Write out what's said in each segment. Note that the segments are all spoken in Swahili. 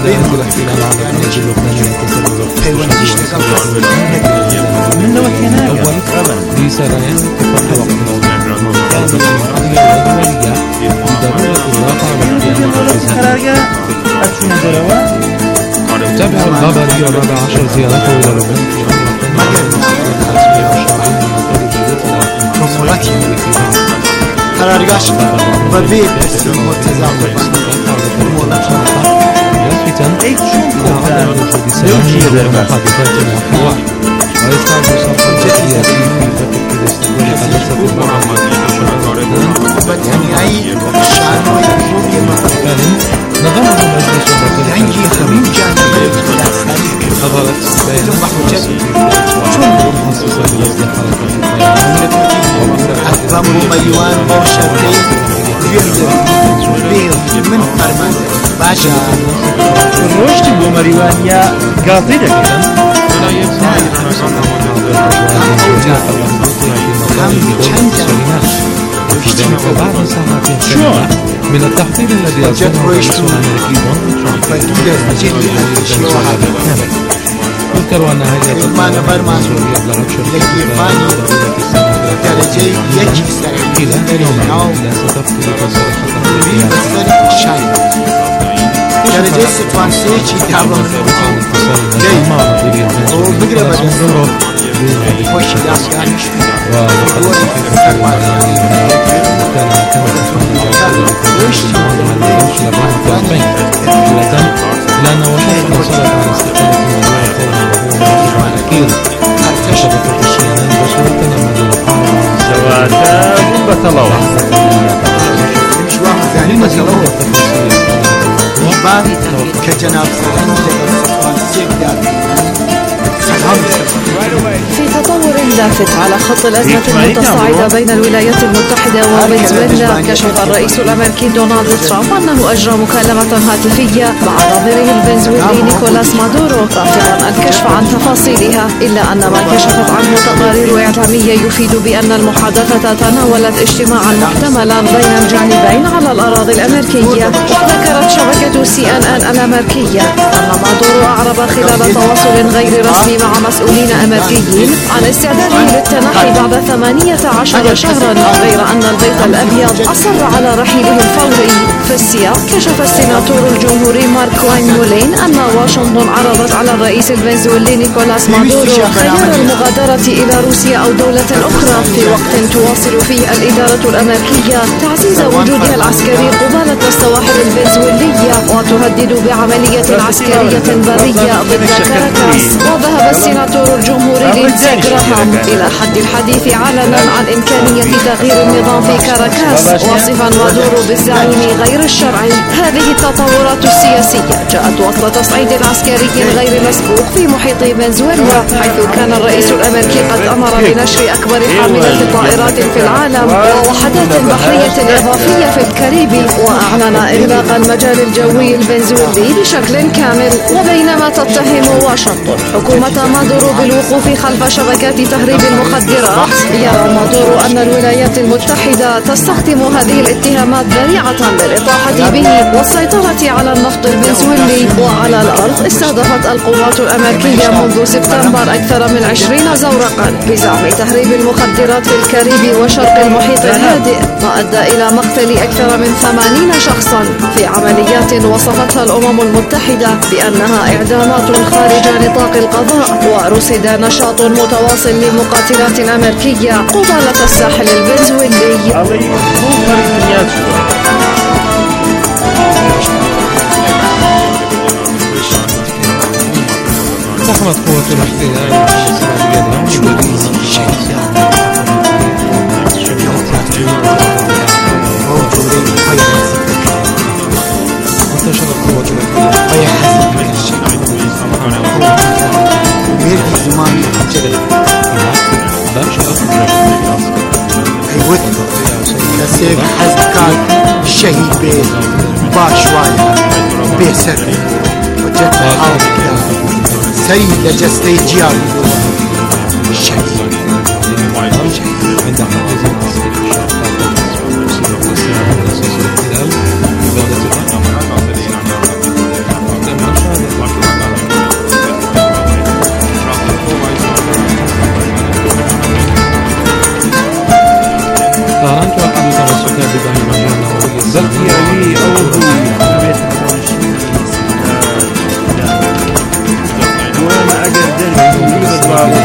عند الاحتلال على الأراضي اللبنانية تسبب من نوتنا أول في سرايا تفرق وقت الدولية بضرورة الواقع والقيام تابع الغابري الرابع عشر زيارته إلى لبنان في قرارگاهش و بی پرسی متضاد مليون بوشرتي من فرمان باشا الرشد بومريوانيا قاضي من التحضير الذي أصدره الرئيس الأمريكي دونالد ترامب يذكر أن هيئة الطيران السورية أبلغت شركة درجة يجي إلى يوم لا ستفقد تصريح درجة ستوانسي شي تعبر وبقرا بدن خوش داسكانش لأن واشنطن صرت على استقالة موضوع الأكيد شبكة الشيانين بشرة من القاهرة سواتا بطلوا لما تلوه التفاصيل كجناب في تطور لافت على خط الأزمة المتصاعدة بين الولايات المتحدة وفنزويلا، كشف الرئيس الأمريكي دونالد ترامب أنه أجرى مكالمة هاتفية مع نظيره الفنزويلي نيكولاس مادورو رافضا الكشف عن تفاصيلها، إلا أن ما كشفت عنه تقارير إعلامية يفيد بأن المحادثة تناولت اجتماعا محتملا بين الجانبين على الأراضي الأمريكية. وذكرت شبكة CNN الأمريكية أن مادورو أعرب خلال تواصل غير رسمي مع مسؤولين أمريكيين عن استعداده للتنحي بعد 18 شهرا، غير أن البيت الأبيض أصر على رحيله الفوري. في السياق كشف السيناتور الجمهوري مارك واين مولين أن واشنطن عرضت على الرئيس الفنزويلي نيكولاس مادورو خيار المغادرة إلى روسيا أو دولة أخرى في وقت تواصل فيه الإدارة الأمريكية تعزيز وجودها العسكري قبالة السواحل الفنزويلية وتهدد بعملية عسكرية برية ضد كاراكاس. وذهب السيناتور الجمهوري لينسي جراهام إلى حد الحديث علنا عن إمكانية تغيير النظام في كاراكاس، واصفا مادورو بالزعيم غير الشرعي. هذه التطورات السياسية جاءت وسط تصعيد عسكري غير مسبوق في محيط فنزويلا، حيث كان الرئيس الأمريكي قد أمر بنشر أكبر حاملة طائرات في العالم ووحدات بحرية إضافية في الكاريبي، وأعلن إغلاق المجال الجوي الفنزويلي بشكل كامل. وبينما تتهم واشنطن حكومة مادورو بالوقوف خلف شبكات تهريب المخدرات، يرى مادورو أن الولايات المتحدة تستخدم هذه الاتهامات ذريعة للإطاحة به والسيطرة على النفط الفنزويلي. وعلى الأرض استهدفت القوات الأمريكية منذ سبتمبر أكثر من 20 زورقا بزعم تهريب المخدرات في الكاريبي وشرق المحيط الهادئ، ما أدى إلى مقتل أكثر من 80 شخصا في عمليات وصفتها الأمم المتحدة بأنها إعدامات خارج نطاق القضاء. ورصد نشاط متواصل لمقاتلات أمريكية قبالة الساحل الفنزويلي. زحمت قوة الاحتلال انتشرت قوة السيف حزب كان شهيد بيه باشوايا بيه سر وجدت حاضر سيد لجستي جيار شهيد عند حافظ العسكري الشرطة بەڵکی ئەوی ئەوە بوو بێت وەمە ئەگەر دەربی بەدواوە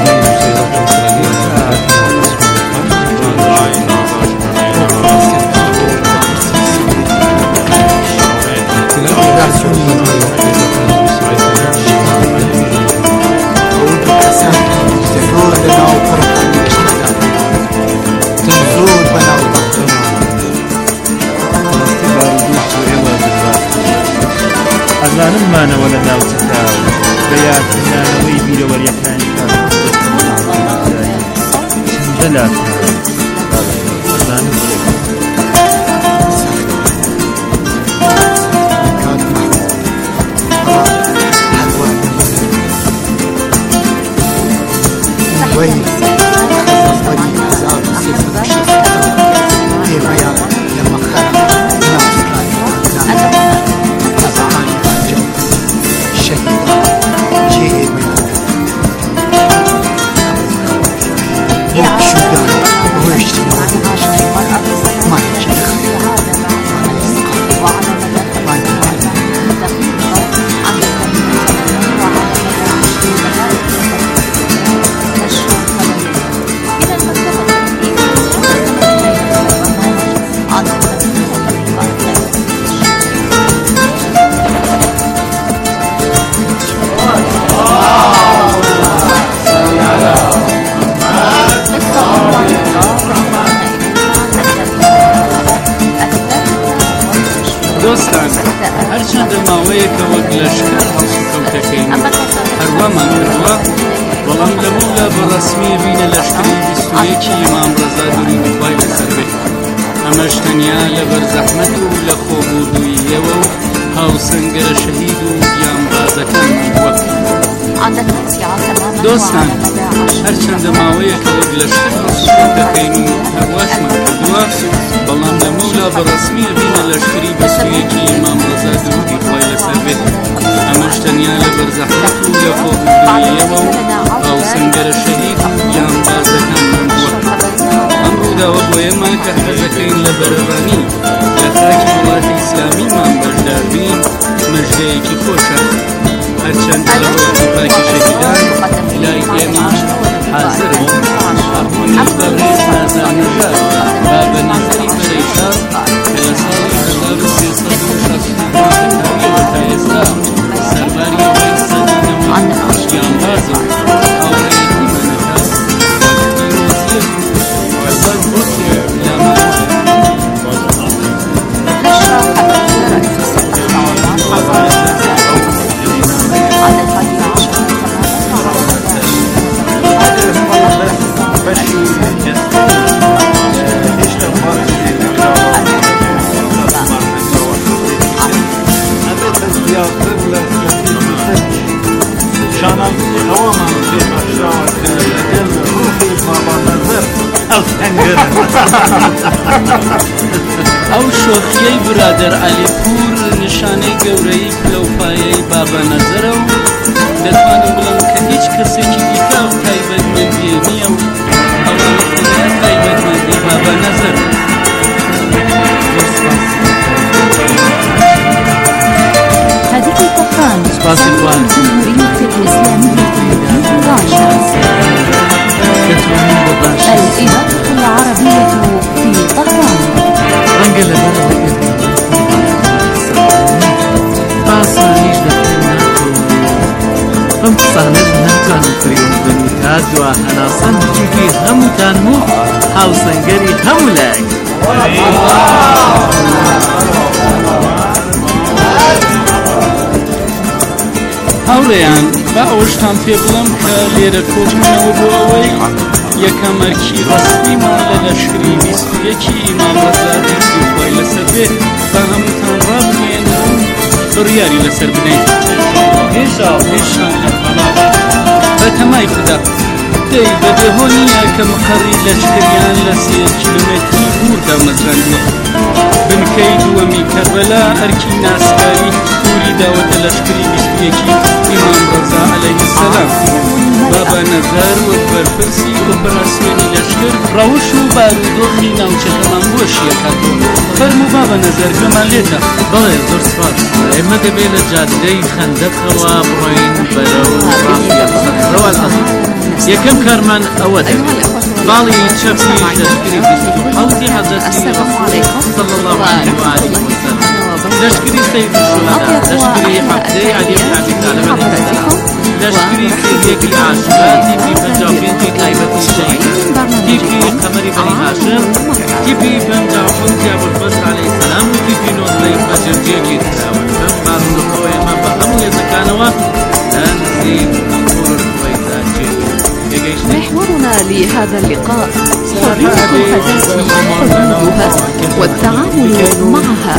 ئەزانم مانەوە لە ناوچەکە بە یادکردنەوەی بیرەوەریەکانی چەندە لاتە ئەزانم دۆستان هەرچەندە ماوەیەکە وەک لەشکر هەڵسوکەوتەکەین هەروەمان کردووە بەڵام لەمەولا بەڕەسمیە بینە لەشکری 21 ئیمام ڕەزا درودی خوای لەسەر بێت ئەمەش تەنیا لەبەر زەحمەت و لە خۆبوردووییەوە و هاوسەنگەرە شەهید و گیانبازەکانمان بووە دۆستان هەرچەندە ماوەیەکە وەک لەشکر هەڵسوکەوتەکەین و هەرواشمان کردووە بەڵام لەمەولا بەڕەسمیە بینە لەشکری 21 ئیمام ڕەزا درودی خوای لەسەر بێت ئەمەش تەنیا لەبەر زەحمەت و لە خۆبوردووییەوە و هاوسەنگەرە شەهید و گیانبازەکانمان بووە ئەمڕۆداوە بۆ ئێمە کە حەزەکەین لە بەرەبانی لە خاکی وڵاتی ئیسلامیمان بەشدار بین مەژدەیەکی خۆشە هەرچەندە لە ڕۆژی پاکی شەهیدان لای ئێمە حازرن هەرمۆنی بەڕێز نازان نەژاد بابە نەزەری بەرەیشار کە لە ساڵی 1369 تا ئێستا سەرباری ئەوەی سەدینەوەی گیانبازە هاوڕێیەتی مەنەکات وەک پیرۆزیەک کەسەر بۆسێ ئەو شۆخیەی برادەر عەلیپور نیشانەی گەورەی پلەپایەی بابە نەزەرە و دەتوانم بڵێم کە هیچ کەسێکی دیکە و تایبەتمەندیە نییە و ئەوانە تەنیا تایبەتمەندی بابە نەزەر هذه طهران الجمهورية الإسلامية الإذاعة العربية في طهران ئەم قسانەش ناتوانم فریۆم بنی تا دوا هەناسەن جوتی هەمووتان و هاوسەنگەری هەموو لایەک هاوڕێیان با ئەوەشتان پێ بڵم کە لێرە کۆبوونەوە بۆ ئەوەی یەکەمەرکی ڕەسمیمان لە لەشکری 21 ئیمام ڕەزا درودی خوای لەسەر بێت با هەمووتان ڕابنێن و بڕیاری لەسەر بدەین هێشتا بەتەمای خوددا دەی بەبێهۆ نییە کە مقەڕی لەشکریان لە 3 کیلۆمێتری دووردا مەزراندووە بنکەی دووەمی کەربەلا ئەرکی ناسکاری تووری داوەتە لەشکری 21 ئیمام ڕەزا عەلەیهی سەلام بابا نەزەر وەک بەرپرسی ئۆپەراسیۆنی لەشکری کرد ڕەوش و بارودۆخی ناوچەکەمان بۆشیە کاتۆ فەرموو با بە نەزەر گوێمان لێتە. بەڵێ زۆر سپاس. ئێمە دەبێت لە جادەی خەندەقەوە بڕۆین بەرەو ڕاوال عەزیز. یەکەم کارمان ئەوە دەبێت باڵی چەپی لەشکری 27 حەزرەتی صلی الله عليه وآله وسلم، لەشکری سەیف الشهداء، لەشکری حەفدەی عەلی بن ئەبی طالب عەلەیه السلام، لەشکری سێدێکی عاشورا، تیپی 55 تایبەتی شەهید، تیپی قەمەری بەنی هاشم، تیپی 55 ئەبوالفەزل عەلەیه السلام و تیپی 19 بەجەرجێکی تراوە. بەم بارودۆخەوە ئێمە بە هەموو هێزەکانەوە لە نزیک کوردوەیدا جێگیر. محورنا لهذا اللقاء حرية الفتاة حدودها والتعامل معها.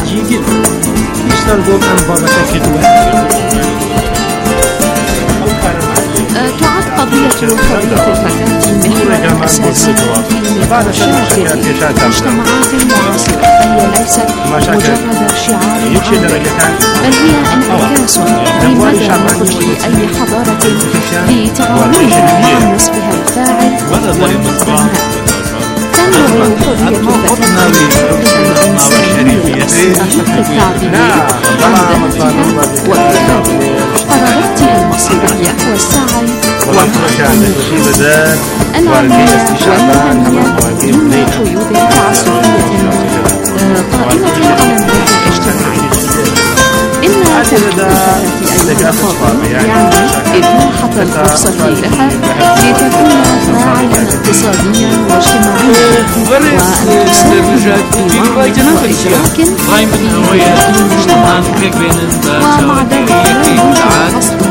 تعد قضية حرية الفتاة محورا أساسيا في نقاشات المجتمعات المعاصرة، فهي ليست مجرد شعار عام، بل هي انعكاس لمدى نضج أي حضارة في تعاملها مع نصفها الفاعل والمقتنع. تنبع حرية الفتاة الإنسانية أحق التعبير عن ذاتها وإرادتها، قراراتها المصيرية والسعي والعمل العلمية والمهنية من قيود تعسفية قائمة على النهج الاجتماعي. إن تمكين الفتاة أيها الأفاضل يعني إتاحة الفرصة لها لتكون فاعلا اقتصاديا واجتماعيا وأن تساهم في وعي وإدراك المجتمع. ومع ذلك لا يوجد فصل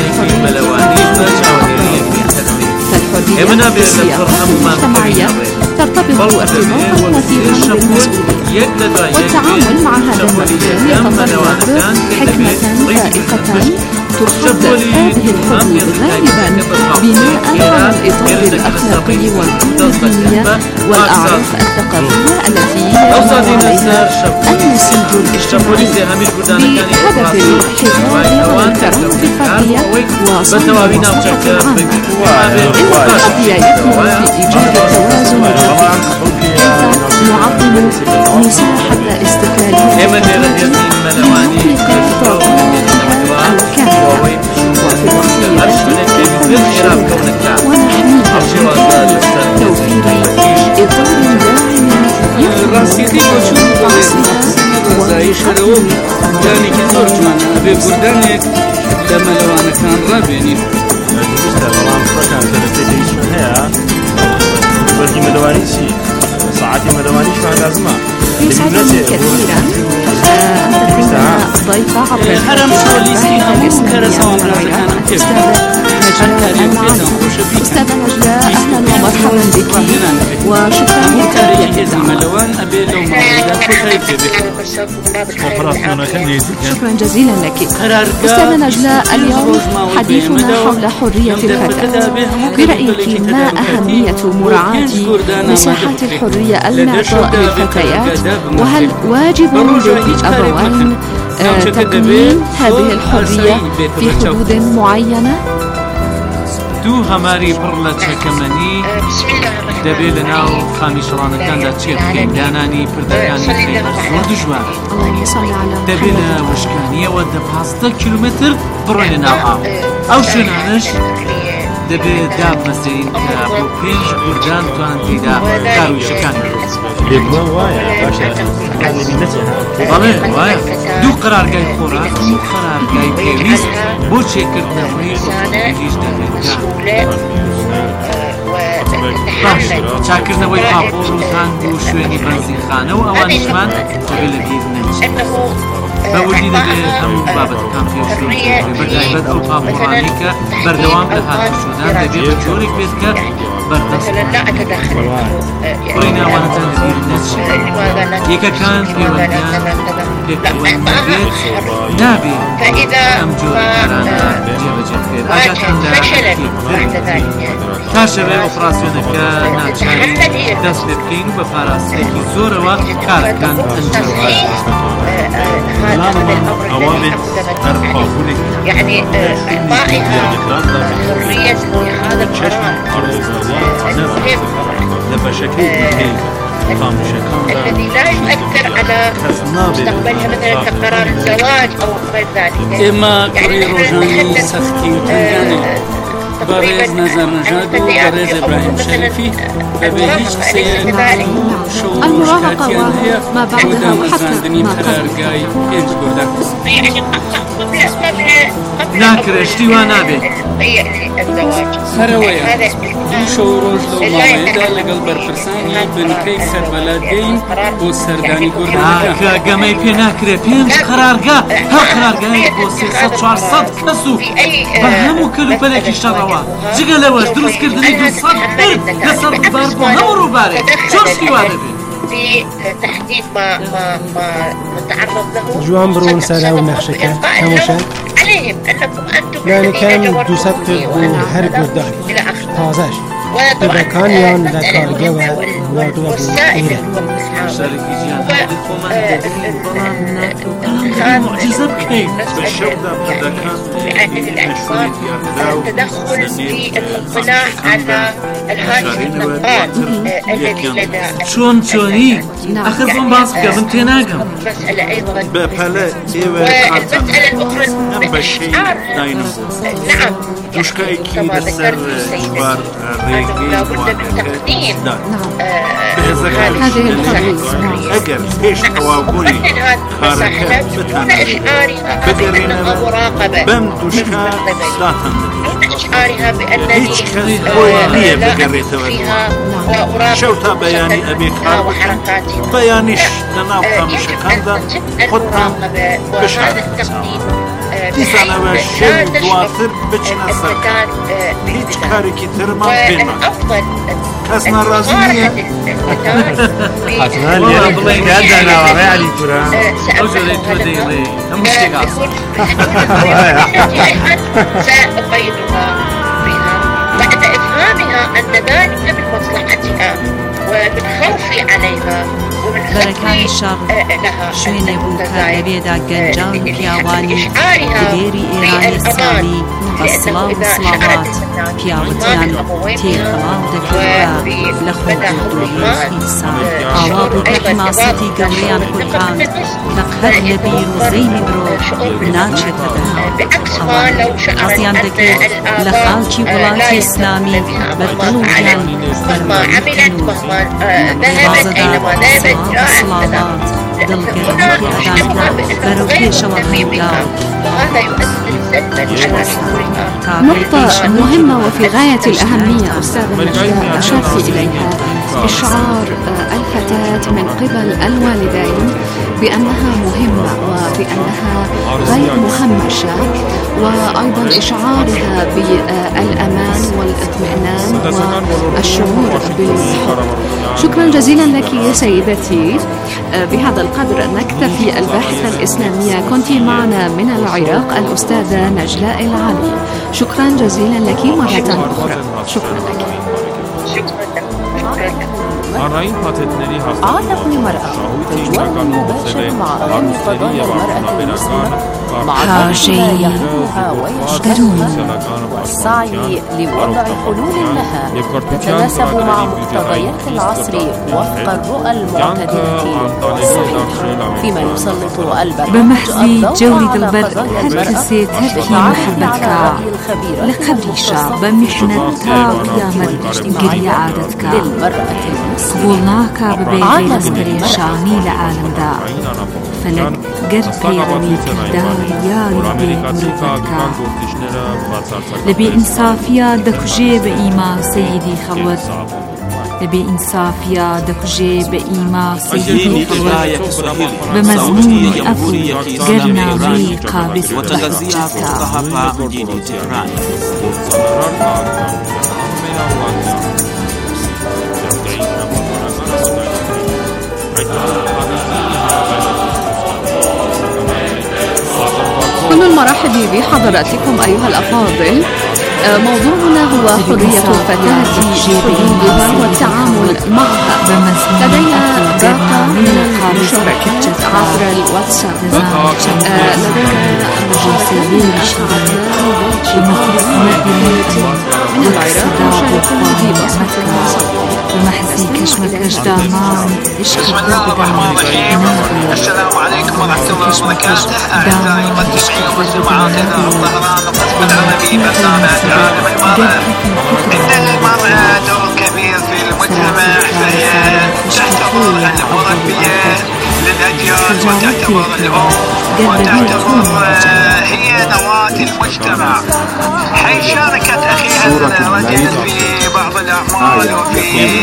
فالحرية السياسية المجتمعية ترتبط ارتباطا وثيقا بالمسؤولية، والتعامل مع هذا المفهوم يتطلب حكمة فائقة تحدد هذه الحدود غالبا بناء على الإطار الأخلاقي والدينية والأعراف الثقافية التي ينبغي عليها النسيج الاجتماعي بهدف الحفاظ على الكرامة الفردية وصنع المصلحة العامة. إن القضية يكمن في إيجاد التوازن حيث نعظم مساحة استقلالية لنطلق طاقاتها الكاملة وفي الوقت نفسه ونحميها توفير إطار داعم ڕاستیەکەی بۆچوو ڕزایی شەرەوە دانێکی زۆر جوانە ئەبێ بردانێک لە مەلەوانەکان ڕابێنین. بەڵام فڕەکان دەرەتێکیشمان هەیە بەردی مەلەوانی چی؟ ساعتی مەلەوانیشمان لازمە. يسعدني كثيرا أن تكون ضيفة عبر هەرم شۆلیستی هەموو کەرەسەوان ڕازەکانم پێ أستاذة نجلاء أهلا ومرحبا بك وشكرا لك. مەلەوان ئەبێ لەو ماڵەدا خۆتایی پێبێت. شكرا جزيلا لك أستاذة نجلاء. اليوم حديثنا حول حرية الفتاة. برأيك ما أهمية مراعاة مساحات الحرية المعطاء للفتيات، وهل واجب للأبوين تقنين هذه الحرية في حدود معينة؟ دوو هەماری پڕ لە چەکەمەنی دەبێت لە ناو خامیشڕانەکاندا چێ بکەین. دانانی پردەکانی خێرە زۆر دژوارە. دەبێت لە وشکانیەوە 15 کیلومتر بڕۆین لە ناو ئاو. ئەو شوێنانش دەبێت دابمەزین کە بۆ 5 کوردان توان تێدا کارویشەکان بەڵێ وایە. دوو قەرارگای خۆراک و قەرارگای پێویست بۆ چێکردنەوەی ئۆتۆمۆبیلیش دەبێت. باش چاکردنەوەی پاپۆر و تانگ و شوێنی بەنزینخانە و ئەوانشمان دەبێت لە بیر نەچێت. بەوردی دەبێت هەموو بابەتەکان پێشبڕکێ بەتایبەت ئەو پاپۆرانەی کە بەردەوام لە هاتوچۆدان دەبێت بە جۆرێک بێت کە بەردەست کوڕی ناوانەتان لە بیر نەچێت. یەکەکان پەیوەندیان پێکەوەند نەبێت نابێت ئەم جۆرە کارانە جێبەجێ بکرێت. تا شەوێ ئۆپراسیۆنەکە ناچێت دەست پێ بکەین و بە پاراستێکی زۆرەوە کارەکان ئەنجام يعني إعطائها حرية اتخاذ القرار المهم الذي لا يؤثر على مستقبلها مثلا كقرار الزواج أو غير ذلك. إما كوري روجاني سختي وتنجاني برز نظر نجاد وبرز إبراهيم شريفي ببهيج سيد المراهقة وما بعدها وحتى ما قبل ناكرشتي ونابي هروية شو روج لو ماميدا لقل برپرساني بنكي سربلادين وسرداني قردان قامي في ناكري بينج قرارقا ها قرارقا بو 300-400 كسو بهمو كلو بلكي شروا جيغا لواش دروس كردني 200 برد لسر ضربو همرو باري شوش كي وانا في تحديد ما نتعرض له جوان برون سالاو نخشكا هموشان عليهم أنكم أنتم يعني كان دوسات هر قدام إلى آخره تازاش إذا كان يون ذكر جوا وادوا والسائل معجزة بكيف بأهل الأجسام التدخل في الاطلاع على الهاتف النقال الذي لدى شوني آخر بون باسكا من تناقم مسألة أيضا والمسألة الأخرى الإشعار نعم كما ذكرت السيدة لا بد من تقديم هذه الحرية دون إشعارها بأنها مراقبة دون إشعارها بأنني لا أثق فيها وأراقب شخصيتها وحركاتها يجب أن تتم المراقبة وهذا التقديم دیسانە شێر دواتر بچنە سەر هیچ کارێکی ترمان پێ ناکەم کەس ناڕازی نییە حتما لێرە بڵێن کە داناوەڕێ عەلی کوورە ئەو جۆرەی تۆ دەیڵێ هەموو شتێک سأقيدها بها بعد إفهامها أن ذلك من مصلحتها ومن خوفي عليها بەرەکانی شەڕ شوێنێ بوو کە لەبێدا گەنجان و پیاوانی دێری ئێرانی ئیسلامی بە سڵاو و سڵاوات پیاوەتیان تێکەڵاو دەکرد لە خۆگەڵدۆیی ئینسان ئاوا بوو کە حماسەتی گەورەیان کورتان کە قەت لە بیر و زەیمی مرۆڤ ناچێتە دەرهاو حەزیان دەکرد لە خاڵکی وڵاتی ئیسلامی بەدڵ و گیان بەرەوەریکەن و صلابات دڵگەرمی ئەدانکە بەرەو پێشەوە هەیدا نقطة مهمة وفي غاية الأهمية أستاذة نجلاء أشرت إليها إشعار الفتاة من قبل الوالدين بأنها مهمة وبأنها غير مهمشة وأيضا إشعارها بالأمان والاطمئنان والشعور بالحب. شكرا جزيلا لك يا سيدتي. بهذا القدر نكتفي الباحثة الإسلامية كنت معنا من العراق الأستاذة نجلاء العلي. شكرا جزيلا لك مرة أخرى. شكرا لك. عالم المرأة تجول مباشر مع أهم قضايا المرأة المسلمة مع يهمها ويشتهرها والسعي لوضع حلول لها تتناسب مع مقتضيات العصر وفق الرؤى المعتدلة والصحيحة فيما يسلط البنات بمحض جولة البدء هركسي تركي محبتك لقبريشا بمحنتها قيامت قرية عادتك قبولناك ببيغي شامي لعالم دا فلك قربي غني كردار ياري بي مربتك لبي إنصافيا دكجي بإيما سيدي خود لبي إنصافيا دكجي بإيما سيدي خود بمزمون أفو قرنا مي قابس بحجتك كل المرحب بحضراتكم أيها الأفاضل. موضوعنا هو حرية الفتاة حدودها والتعامل معها. لدينا باقة من المشاركات عبر الواتساب. لدينا مجلسين من العراق يشاركون في بصمة ومحزي كشمكش دامان بسم الله الرحمن الرحيم. السلام عليكم ورحمة الله وبركاته. أعزائي المستمعين والمستمعات إلى الظهران القسم العربي برنامج عالم المرأة. إن المرأة دور كبير في المجتمع، فهي تعتبر المربية للأجيال وتعتبر الأم وتعتبر هي نواة المجتمع، حيث شاركت أخيها الرجل في بعض الأعمال وفي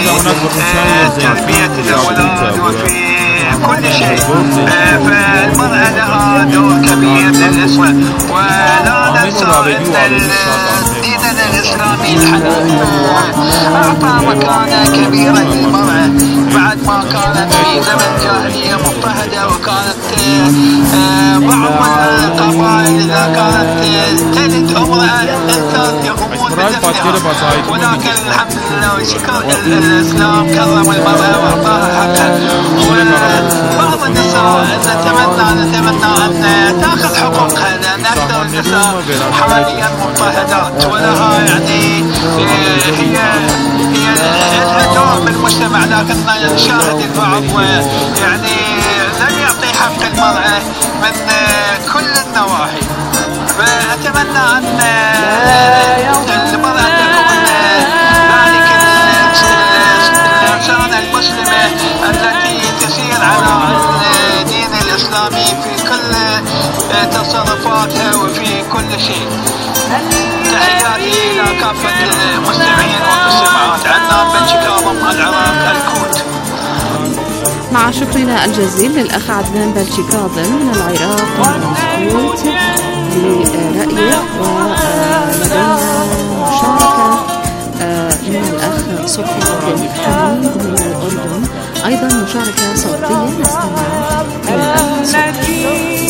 تربية الأولاد وفي كل شيء. فالمرأة لها دور كبير للأسرة، ولا ننسى أن ديننا الإسلامي الحنيف أعطى مكانة كبيرة للمرأة بعد ما كانت في زمن جاهلية مضطهدة، وكانت بعض القبائل إذا كانت تلد امرأة الإنسان يقومون بدفنها، ولكن الحمد لله وشكر الإسلام كرم المرأة وأعطاها حقها. وبعض النساء نتمنى أن تأخذ حقوقها، لأن أكثر النساء حاليا مضطهدات، ولها يعني هي لها دور بالمجتمع، لكننا نشاهد البعض يعني لم يعطي حق المرأة من كل النواحي. فأتمنى أن المرأة تكون ذلك الإنسانة المسلمة التي تسير على الدين الإسلامي في كل تصرفاتها وفي كل شيء. تحياتي إلى كافة المستمعين والمستمعات. عنان بن شكاظم، العراق، الكوت. مع شكرنا الجزيل للأخ عدنان بلشي كاظم من العراق والكوت لرأيه. ولدينا مشاركة من الأخ صبحي عبد الحميد من الأردن، أيضا مشاركة صوتية نستمع من الأخ صبحي.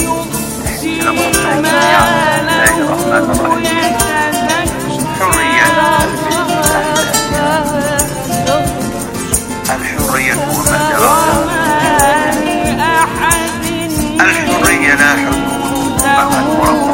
الحرية هو مجراها، الحرية لا حدود فقط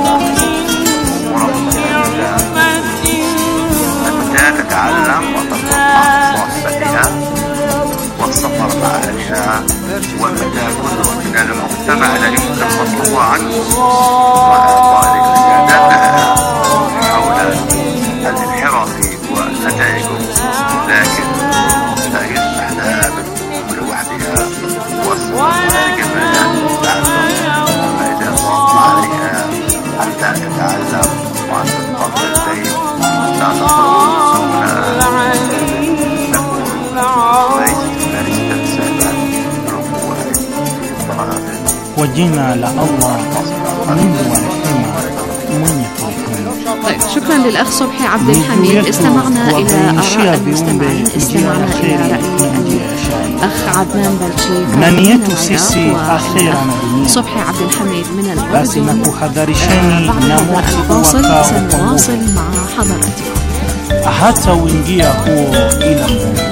متى تتعلم وتطلق مع صاحبتها والسفر مع أهلها، ومتى كل من المجتمع لا يمكن مطلوبا عنه وإعطاء قيادتها حول الانحراف ونتائجه، لكن لا يسمح لها بالقوم لوحدها والسفر خارج الميدان للتعلم، فإذا ضاق عليها حتى تتعلم وأن تنتظر البيت لا تخرج سهلا تكون ليست فريسة سهلا ركوع الضرائب. وجينا لله منذ ورحمة من طيب، شكرا للأخ صبحي عبد الحميد. استمعنا إلى آراء المستمعين، استمعنا إلى رأي الأخ عدنان بلشي من العراق وصبحي عبد الحميد من الأردن. بعد الفاصل سنواصل مع حضراتكم. hata uingia huo ila Mungu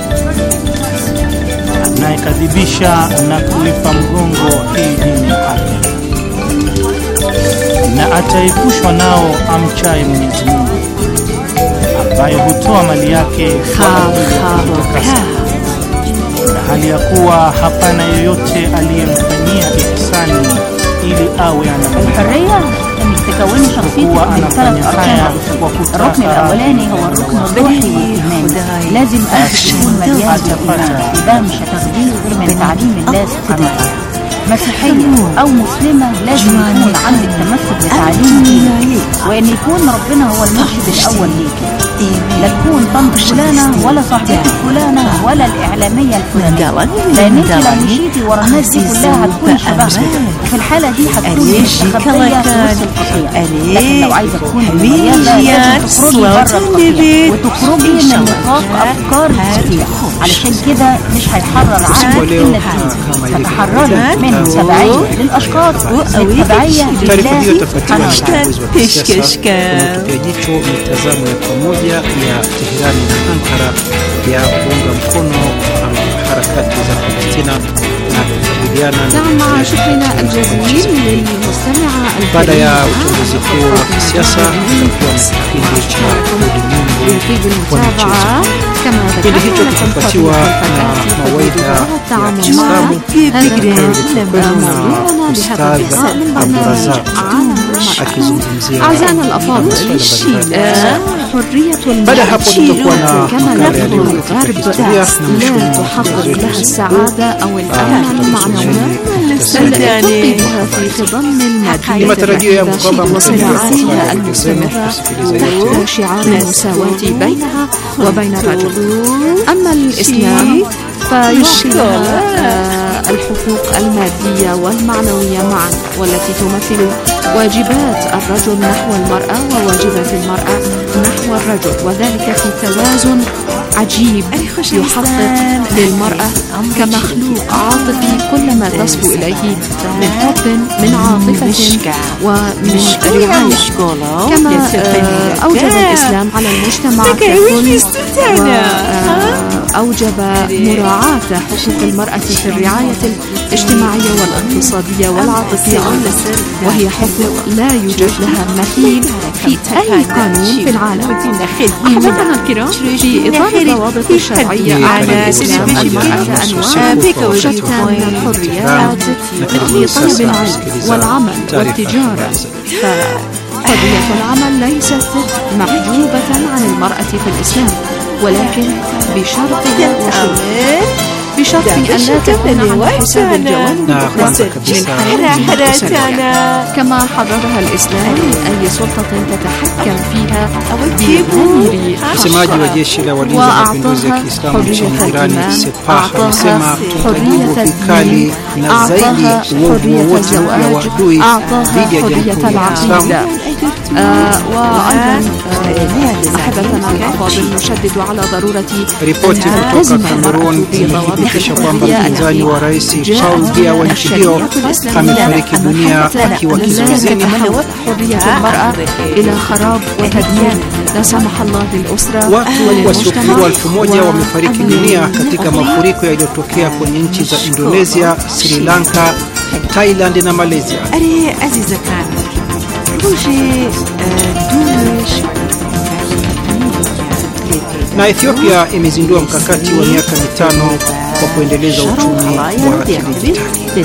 anayekadhibisha na kuipa mgongo hii dini haki, na ataepushwa nao amchaye Mwenyezi Mungu, ambaye hutoa mali yake kwa kutakasa, na hali ya kuwa hapana yoyote aliyemfanyia ihsani ili awe الحرية تكون شخصيتك من 3 أركان. الركن الأولاني هو الركن الروحي والإيماني، لازم قلبك يكون مليان بالإيمان، يبقى مش هتاخديه غير من تعليم الله سبحانه وتعالى. مسيحية أو مسلمة لازم يكون عندك تمسك بتعليم دينك، وإن يكون ربنا هو المرشد الأول ليك، لا تكون طنط فلانة ولا صاحبتك فلانة ولا الإعلامية الفلانية، لأن انت لو مشيتي ورا الناس دي كلها هتكون شبهها، وفي الحالة دي هتكون مستخبية في وسط القطيع. لكن لو عايزة تكوني مميزة لازم تخرجي بره القطيع وتخرجي من نطاق أفكار القطيع، علشان كده مش هيحرر عنك إلا الدين، فتحرري من التبعية للأشخاص والتبعية لله سبحانه وتعالى. mitazamo ya pamoja ya Teherani na Ankara ya kuunga mkono harakati za Palestina na kukabiliana مع شكرنا الجزيل للمستمعة baada ya uchunguzi huo wa kisiasa tutakuwa na kipindi cha ulimwengu wa michezo. Kipindi hicho kitafuatiwa na mawaidha ya Kiislamu na Ustadh Abdurazak akizungumzia أعزائنا الأفاضل حرية المرأة كما نفهم الغرب لا تحقق لها السعادة أو الأمن المعنوي بل تطلبها في خضم المادية وصراعاتها المستمرة تحت شعار المساواة بينها وبين الرجل. أما الإسلام فيعطي لها الحقوق المادية والمعنوية معا، والتي تمثل واجبات الرجل نحو المرأة وواجبات المرأة نحو الرجل، وذلك في توازن عجيب يحقق للمرأة كمخلوق عاطفي كل ما تصبو إليه من حب من عاطفة ومن رعاية، كما أوجب الإسلام على المجتمع ككل وأوجب مراعاة حقوق المرأة في الرعاية الاجتماعية والاقتصادية والعاطفية، وهي حقوق لا يوجد لها مثيل في أي قانون في العالم. أحبتنا الكرام، في إطار الضوابط الشرعية أعطى الإسلام المرأة أنواع شتى من الحريات مثل طلب العلم والعمل والتجارة، فحرية العمل ليست محجوبة عن المرأة في الإسلام، ولكن بشرط أن لا تكون على حساب الجوانب الأخرى من حياتنا، كما حررها الإسلام من أي سلطة تتحكم فيها بغير msemaji wa jeshi la walinzi wa mapinduzi ya Kiislamu nchini Iran Sepah amesema tutajibu vikali na zaidi uovu wote wa adui dhidi ya Jamhuri ya Kiislamu. وأيضا أحبتنا الأفاضل نشدد على ضرورة ripoti kutoka Cameroon imethibitisha kwamba mpinzani wa rais Paul Biya wa nchi hiyo amefariki dunia akiwa kizuizini. حرية المرأة إلى خراب وتدمير لا سمح الله للأسرة watu wasiopungua 1000 wamefariki dunia katika mafuriko yaliyotokea kwenye nchi za Indonesia, Sri Lanka, Thailand na Malaysia. Na Ethiopia imezindua mkakati wa miaka 5 kwa kuendeleza uchumi wa kidijitali.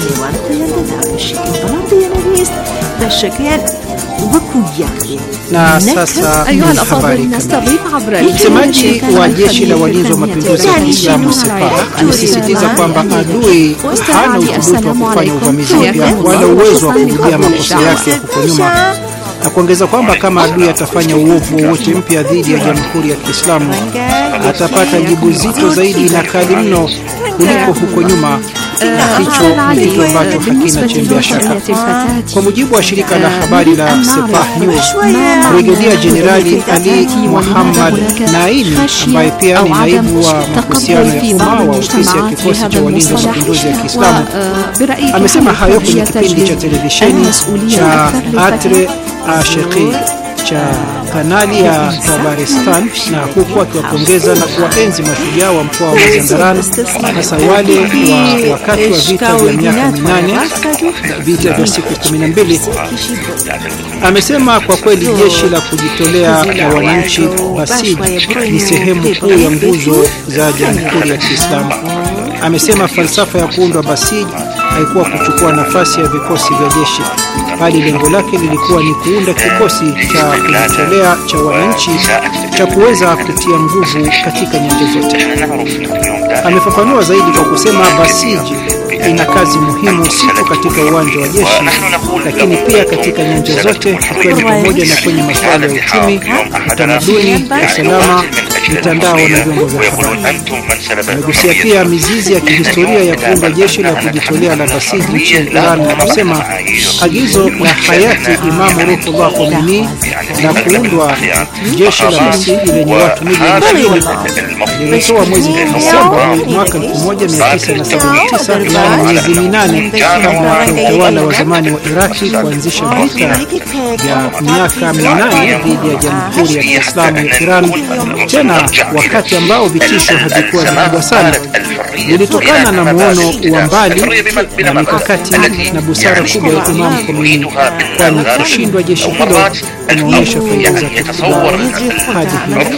Na sasa habari kamili. Msemaji wa jeshi la walinzi wa mapinduzi ya Kiislamu Sepah amesisitiza kwamba adui hana uthubutu wa kufanya uvamizi mpya wala uwezo wa kurudia makosa yake huko nyuma, na kuongeza kwamba kama adui atafanya uovu wowote mpya dhidi ya Jamhuri ya Kiislamu atapata jibu zito zaidi na kali mno kuliko huko nyuma. Hicho ni kitu ambacho hakina chembe ya shaka. Kwa mujibu wa shirika la habari la Sepah News, Brigedia Jenerali Ali Muhammad Naimi, ambaye pia ni naibu wa mahusiano ya umma wa ofisi ya kikosi cha walinzi wa mapinduzi ya Kiislamu, amesema hayo kwenye kipindi cha televisheni cha Atre Ashiki cha kanali ya Tabaristan, na huku akiwapongeza na kuwaenzi mashujaa wa mkoa wa Mazandaran, hasa wale wa wakati wa vita vya miaka 8, vita vya siku 12. Amesema kwa kweli jeshi la kujitolea la wananchi Basij ni sehemu kuu ya nguzo za Jamhuri ya Kiislamu. Amesema falsafa ya kuundwa Basij haikuwa kuchukua nafasi ya vikosi vya jeshi, bali lengo lake lilikuwa ni kuunda kikosi cha kujitolea cha wananchi cha kuweza kutia nguvu katika nyanja zote. Amefafanua zaidi kwa kusema Basij ina kazi muhimu si tu katika uwanja wa jeshi, lakini pia katika nyanja zote, ikiwa ni pamoja na kwenye masuala ya uchumi, utamaduni, usalama, mitandao na vyombo vya habari. Amegusia pia mizizi ya kihistoria ya kuunda jeshi la kujitolea la Basij nchini Iran na kusema agizo la hayati Imamu Ruhullah Khomeini la kuundwa jeshi la Basij lenye watu milioni 20 lilitoa mwezi Desemba mwaka 1979, yaani miezi 8 kabla ya utawala wa zamani wa Iraki kuanzisha vita vya miaka 8 dhidi ya Jamhuri ya Kiislamu ya Iran, tena wakati ambao vitisho havikuwa vikubwa sana. lilitokana na muono wa mbali na mikakati na busara kubwa ya Imam Khomeini, kwani kushindwa jeshi hilo kunaonyesha faida zake kubwa hadi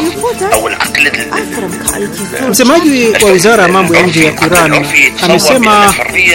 Msemaji wa Wizara ya Mambo ya Nje ya Iran amesema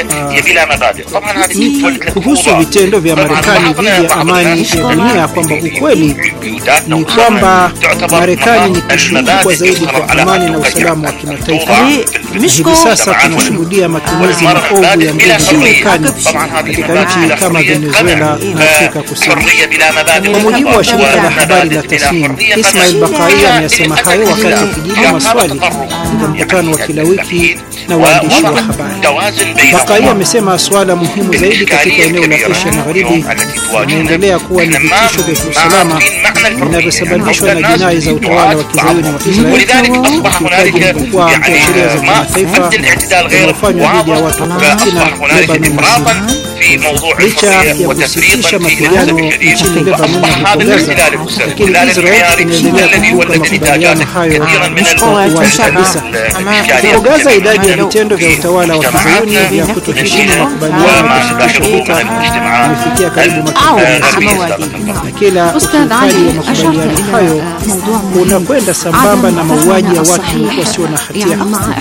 kuhusu vitendo vya Marekani dhidi ya amani ya dunia kwamba ukweli ni kwamba Marekani ni tishio kubwa zaidi kwa amani na usalama wa kimataifa. Hivi sasa tunashuhudia matumizi maovu ya nguvu za Marekani katika nchi kama Venezuela na Afrika Kusini. Kwa mujibu wa shirika la habari la Tasnim, Ismail Baqai amesema hayo wakati akijibu maswali katika mkutano wa kila wiki na waandishi wa habari. Baqai amesema swala muhimu zaidi katika eneo la Asia Magharibi linaendelea kuwa ni vitisho vya usalama vinavyosababishwa na jinai za utawala wa kizayuni wa Israeli, ukiukaji mkubwa wa sheria za kimataifa unaofanywa dhidi ya watu wa Palestina, Lebanon na Syria. Licha ya kusitisha mapigano nchini Lebanon na huko Gaza, lakini Israel inaendelea kukiuka makubaliano hayo kwa uwazi kabisa. Huko Gaza, idadi ya vitendo vya utawala wa kizayuni vya kutoheshimu makubaliano ya kusitisha vita imefikia karibu matukio 50, na kila ukiukaji wa makubaliano hayo unakwenda sambamba na mauaji ya watu wasio na hatia.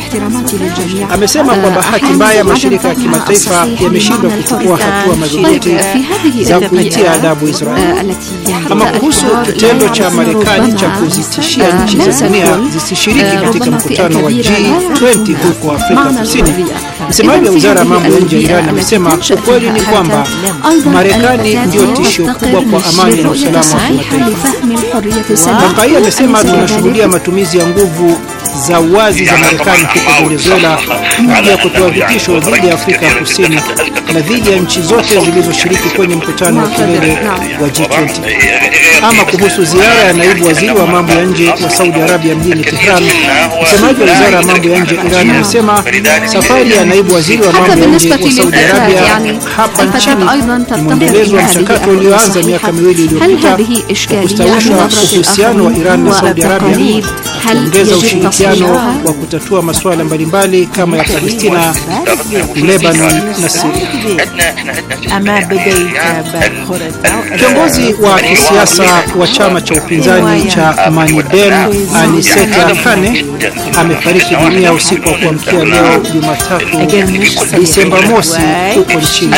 Amesema kwa bahati mbaya mashirika ya kimataifa yameshindwa kuchukua hatua madhubuti za kuitia adabu Israeli. Ama kuhusu kitendo cha Marekani cha kuzitishia nchi za dunia zisishiriki katika mkutano wa G20 huko Afrika Kusini, msemaji wa Wizara ya Mambo ya Nje ya Iran amesema ukweli ni kwamba Marekani ndio tishio kubwa kwa amani na usalama wa kimataifa. Baqai amesema tunashuhudia matumizi ya nguvu za wazi za Marekani huko Venezuela ili kutoa vitisho dhidi ya Afrika Kusini na dhidi ya nchi zote zilizoshiriki kwenye mkutano wa kilele wa G20. Ama kuhusu ziara ya naibu waziri wa mambo ya nje wa Saudi Arabia mjini Tehran, msemaji wa Wizara ya Mambo ya Nje ya Iran amesema safari ya naibu waziri wa mambo ya nje wa Saudi Arabia hapa nchini ni mwendelezo wa mchakato ulioanza miaka miwili iliyopita kustawisha uhusiano wa Iran na Saudi Arabia, kuongeza ushirikiano wa kutatua masuala mbalimbali kama ya Palestina, Lebanon na Syria. Kiongozi wa kisiasa wa chama cha upinzani cha Manidem, Aniseta Kane, amefariki dunia usiku wa kuamkia leo Jumatatu Disemba mosi huko nchini.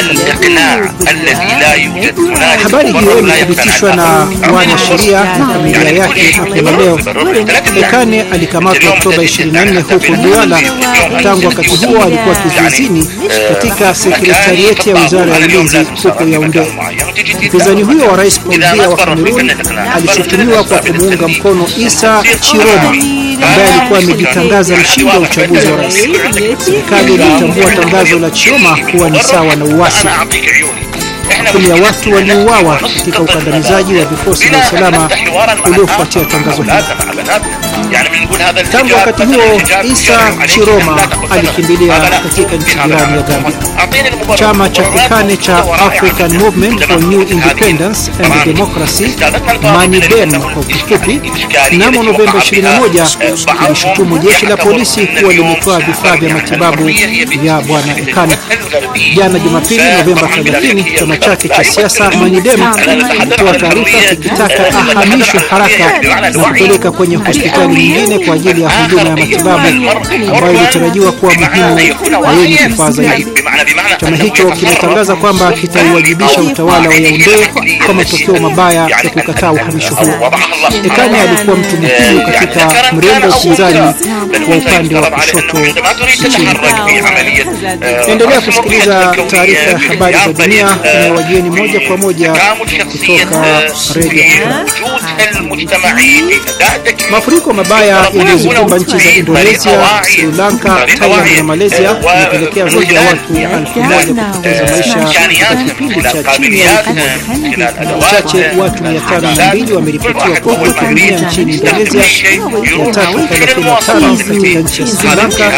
Habari hiyo imethibitishwa na wanasheria na familia yake mapema leo. Kane alikamatwa Oktoba 24 huko Douala. Tangu wakati huo alikuwa kizuizini katika sekretarieti ya Wizara ya Ulinzi huko Yaounde. Mpinzani huyo wa Rais Paul Biya wa Kamerun alishutumiwa kwa kumuunga mkono Issa Chiroma ambaye alikuwa amejitangaza mshindi wa uchaguzi wa rais. Serikali ilitambua tangazo la Chiroma kuwa ni sawa na uasi. Makumi ya watu waliuawa katika ukandamizaji wa vikosi vya usalama uliofuatia tangazo hilo. Tangu wakati huo, Issa Chiroma alikimbilia katika nchi jirani ya Gambia. Chama cha kikane cha African Movement for New Independence and Democracy, Manidem kwa kifupi, mnamo Novemba 21 ilishutumu jeshi la polisi kuwa limetoa vifaa vya matibabu vya bwana Kane. Jana Jumapili Novemba 30, chama chake cha siasa Manidem kilitoa taarifa kikitaka ahamishwe haraka na kupeleka kwenye hospitali nyingine kwa ajili ya huduma ya matibabu ambayo ilitarajiwa kuwa muhimu na yenye kufaa zaidi. Chama hicho kimetangaza kwamba kitaiwajibisha utawala wa Yaounde kwa matokeo mabaya ya kukataa uhamisho huo. Kane alikuwa mtu muhimu katika mrengo wa upinzani wa upande wa kushoto nchini. Endelea kusikiliza taarifa ya habari za dunia inayowajieni moja kwa moja kutoka Radio. Mafuriko mabaya yaliyozikumba nchi za Indonesia, Sri Lanka, Thailand na Malaysia yamepelekea zaidi ya watu 1000 kupoteza maisha katika kipindi cha chini ya wiki moja. Chache watu 502 wameripotiwa kufariki dunia nchini Indonesia, 335 katika nchi ya Sri Lanka,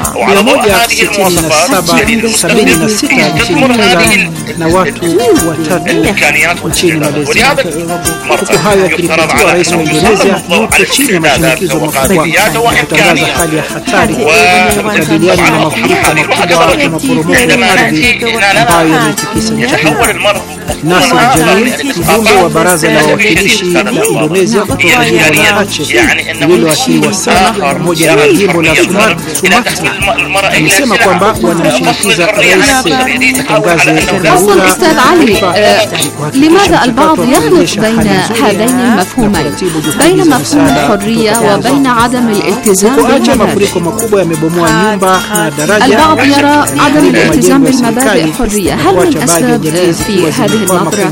176 nchini Thailand na watu watatu nchini Malaysia. Huku hayo yakiripotiwa, rais wa Indonesia yuko chini ya mashinikizo mashinikizo makubwa kutangaza hali ya hatari kukabiliana na mafuriko makubwa na maporomoko ya ardhi ambayo yametikisa nchi hiyo. Nasir Jamil, mjumbe wa baraza la wawakilishi la Indonesia kutoka jimbo la Aceh lililoathiriwa sana pamoja na jimbo la Sumatra, amesema kwamba wanamshinikiza rais atangaze dharura. أستاذ علي، لماذا البعض يخلط بين هذين المفهومين، بين مفهوم الحرية وبين عدم الالتزام بالمبادئ؟ البعض يرى عدم الالتزام بالمبادئ حرية. هل من أسباب في هذه النظرة؟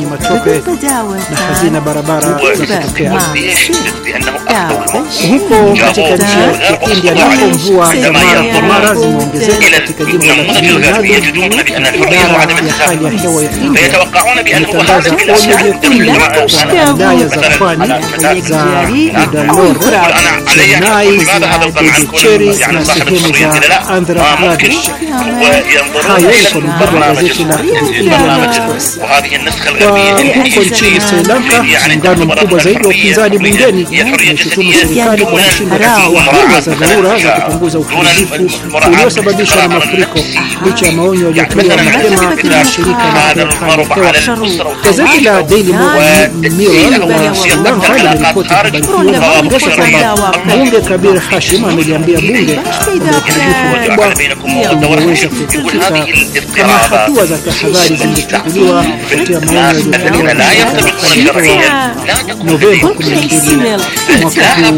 Huko katika nchi ya India ambapo mvua za mara kwa mara zimeongezeka katika jimbo la Tamil Nadu, idara ya hali ya hewa ya India imetangaza onyo jekundu kwa wilaya za pwani za Cuddalore, Chennai, Puducherry na sehemu za Andhra Pradesh. Hayo ni kwa mujibu wa gazeti la The Indian Express. Kwa huko nchini Sri Lanka, muungano mkubwa zaidi wa upinzani bungeni umeshutumu serikali kwa kushindwa kuchukua hatua za dharura za kupunguza uharibifu uliosababishwa na mafuriko licha ya maonyo yaliyotolewa mapema na shirika la hali ya hewa. Gazeti la Daily Mirror la Sri Lanka limeripoti habari hiyo na kuongeza kwamba mbunge Kabir Hashim ameliambia bunge kwamba uharibifu mkubwa unaweza kuepukika kama hatua za tahadhari zingechukuliwa kufuatia maonyo yaliyotolewa na shirika la hali ya hewa Novemba 12 mwaka huu.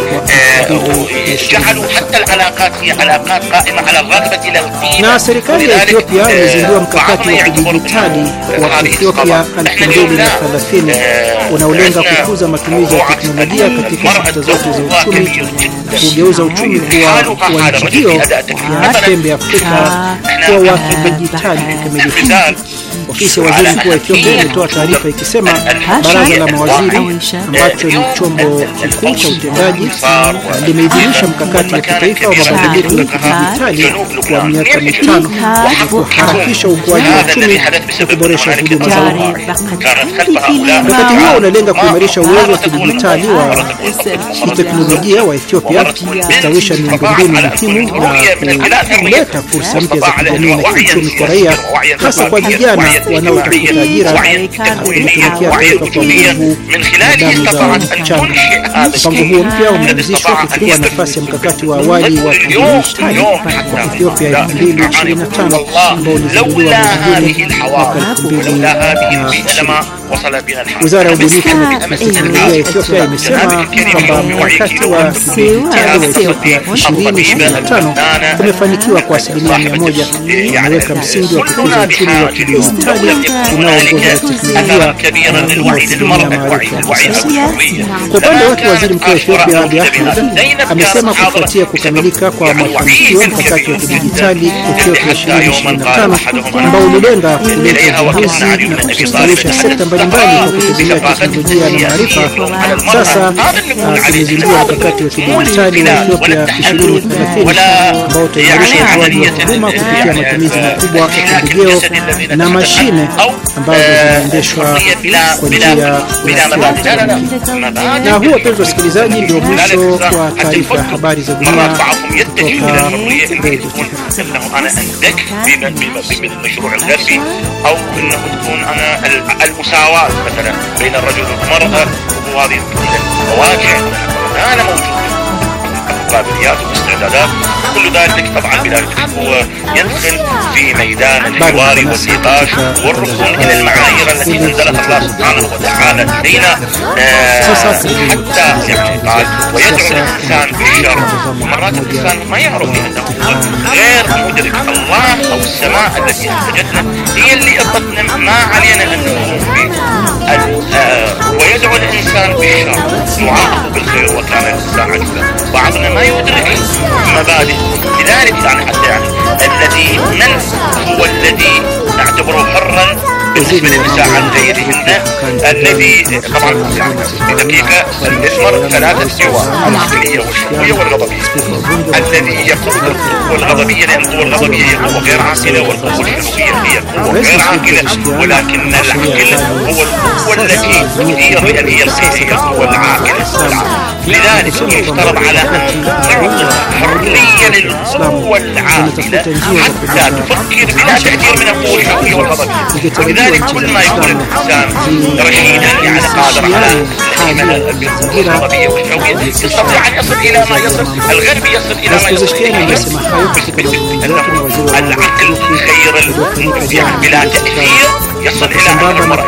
جعلوا حتى العلاقات هي علاقات قائمة على الرغبة الى na serikali ya Ethiopia imezindua mkakati wa kidijitali wa Ethiopia 2030 unaolenga kukuza matumizi ya teknolojia katika sekta zote za uchumi na kugeuza uchumi wa nchi hiyo ya pembe Afrika kuwa wa kidijitali kikamilifu. Ofisi ya waziri mkuu wa Ethiopia imetoa taarifa ikisema baraza la mawaziri ambacho ni chombo kikuu cha utendaji limeidhinisha mkakati wa kitaifa wa mabadiliko ya kidijitali kwa miaka mitano ili kuharakisha ukuaji wa uchumi na kuboresha huduma za umma. Mkakati huo unalenga kuimarisha uwezo wa kidijitali wa kiteknolojia wa Ethiopia, kustawisha miundombinu muhimu na kuleta fursa mpya za kijamii na kiuchumi kwa raia, hasa kwa vijana wanaotafuta ajira na kutumikia taifa kwa nguvu na damu za mchanga. Mpango huo mpya umeanzishwa kuchukua nafasi ya mkakati wa awali wa kidijitali wa Ethiopia 2025 ambao ulizinduliwa mwezi mwaka 2020. Wizara ya ubunifu na teknolojia ya Ethiopia imesema kwamba mkakati wa kidijitali wa Ethiopia 2025 umefanikiwa kwa 100%. Unaweka msingi wa kukuza uchumi wa kidijitali unaoongozwa na teknolojia na unaotumia maarifa ya kisasa. Kwa upande wake, waziri mkuu wa Ethiopia Abiy Ahmed amesema kufuatia kukamilika kwa mafanikio mkakati wa kidijitali Ethiopia 2025 ambao ulilenga kuleta uvumbuzi na kustawisha sekta mbalimbali kwa kutegemea teknolojia na maarifa, sasa tumezindua mkakati wa kidijitali wa Ethiopia 2030 ambao utaimarisha utoaji wa huduma kupitia matumizi makubwa ya pembejeo na mashine ambazo zinaendeshwa kwa njia ya na huo. Wapenzi wasikilizaji, ndio mwisho wa taarifa ya habari za dunia kutoka Radio Tehran. بالمشروع الغربي او انه تكون انا المساواة مثلا بين الرجل والمرأة، وهذه المواجع انا موجود قابليات واستعدادات، كل ذلك طبعا بلا شك هو يدخل في ميدان الحوار والنقاش والركون الى المعايير التي انزلها الله سبحانه وتعالى لدينا، حتى يعني قال ويدعو الانسان بالشر. مرات الانسان ما يعرف بانه غير مدرك الله او السماء التي انتجتنا هي اللي اعطتنا ما علينا ان نقوم به. ويدعو الانسان بالشر يعاقب بالخير وكان الانسان عجولا. بعضنا ما يدرك مبادئ، لذلك يعني حتى يعني الذي من هو الذي نعتبره حرا بالنسبة للنساء عن غيرهن الذي طبعا بدقيقة يشمل 3 استواء العقلية والشعورية والغضبية. الذي يقود القوة الغضبية لأن القوة الغضبية هي قوة غير عاقلة والقوة الشعورية هي قوة غير عاقلة، ولكن العقل هو القوة التي تدير بأن هي القوة العاقلة. لذلك يفترض على أن نعطي حرية للقوة العاقلة حتى تفكر بلا تأثير من القوة الشعورية والغضبية. ولذلك كل ما يكون الإنسان رشيدا يعني قادر على الغضبية والشعورية يستطيع أن يصل إلى ما يصل، الغرب يصل إلى ما يصل العقل خير بلا تأثير يصل إلى أن المرأة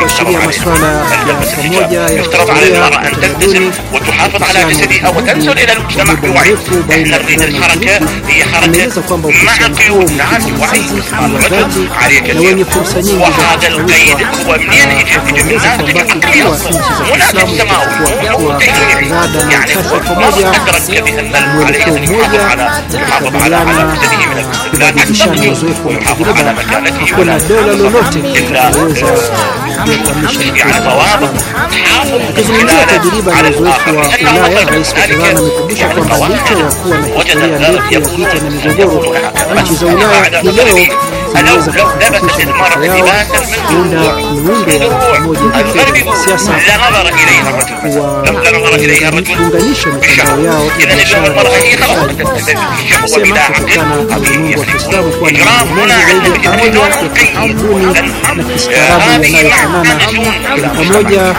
يفترض على المرأة أن تلتزم وتحافظ على جسدها وتنزل إلى المجتمع بوعي. إحنا نريد الحركة هي حركة مع قيود وعي الرجل عليه كثير، وهذا القيد هو منين يجي من ناتج عقلي أصلا مناسب سماوي وتشريعي، يعني هو أدرك بأن عليه يحافظ على جسده من الاستغلال ويحافظ على مكانته ولا إلا يعني ضوابط akizungumzia tajriba na uzoefu wa Ulaya, Rais Erdogan amekumbusha kwamba licha ya kuwa na historia ndefu ya vita na migogoro, nchi za Ulaya hii leo zinaweza kuhakikisha mataifa yao kuunda miundo ya pamoja ya siasa kuunganisha mitandao yao ya biashara. Anasema kutokana na ulimwengu wa Kiislamu kuwa na mambo zaidi ya pamoja ya kitamaduni na kistaarabu yanayofanana pamoja,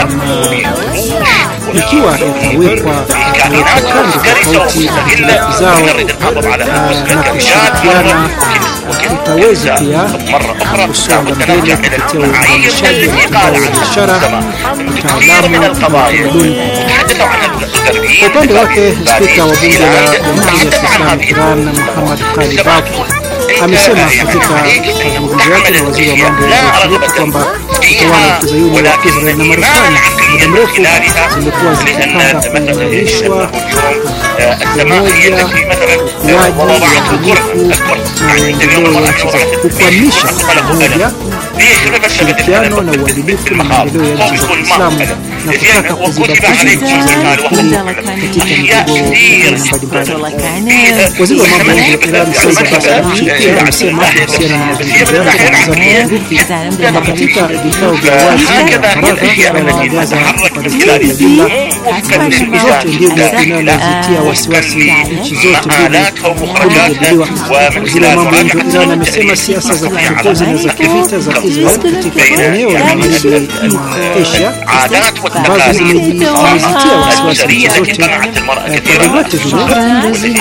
ikiwa yatawekwa kando tofauti zao na kushirikiana, tutaweza pia kusonga mbele kupitia uunganishaji wa mitandao ya biashara, utaalamu na utamaduni. Kwa upande wake, Spika wa Bunge la Jamhuri ya Kiislamu Iran Muhammad Khalibaf amesema katika mazungumzo yake na waziri wa mambo ya nje kwamba utawala wa Kizayuni wa Israel na Marekani muda mrefu zimekuwa zikipanga kuunganishwa pamoja ukuaji wa maendeleo ya nchi za kukwamisha pamoja ushirikiano na uadilifu na maendeleo ya nchi za Kiislamu na kutaka kuzibakisha nchi za katika migogoro mbalimbali. Waziri wa mambo ya Iran Said Abbas Araghchi amesema kuhusiana na mazungumzo yake na wenzake wa Uturuki kwamba katika vikao vya wazi na faragha vya Gaza na Palestina kwa jumla, siku zote ndivyo inalozitia wasiwasi nchi zote mbili kujadiliwa. Waziri wa mambo ya nje wa Iran amesema siasa za kichokozi na za kivita za Israel katika eneo la magharibi mwa Asia ambazo zimezitia wasiwasi nchi zote kwa vyovyote vile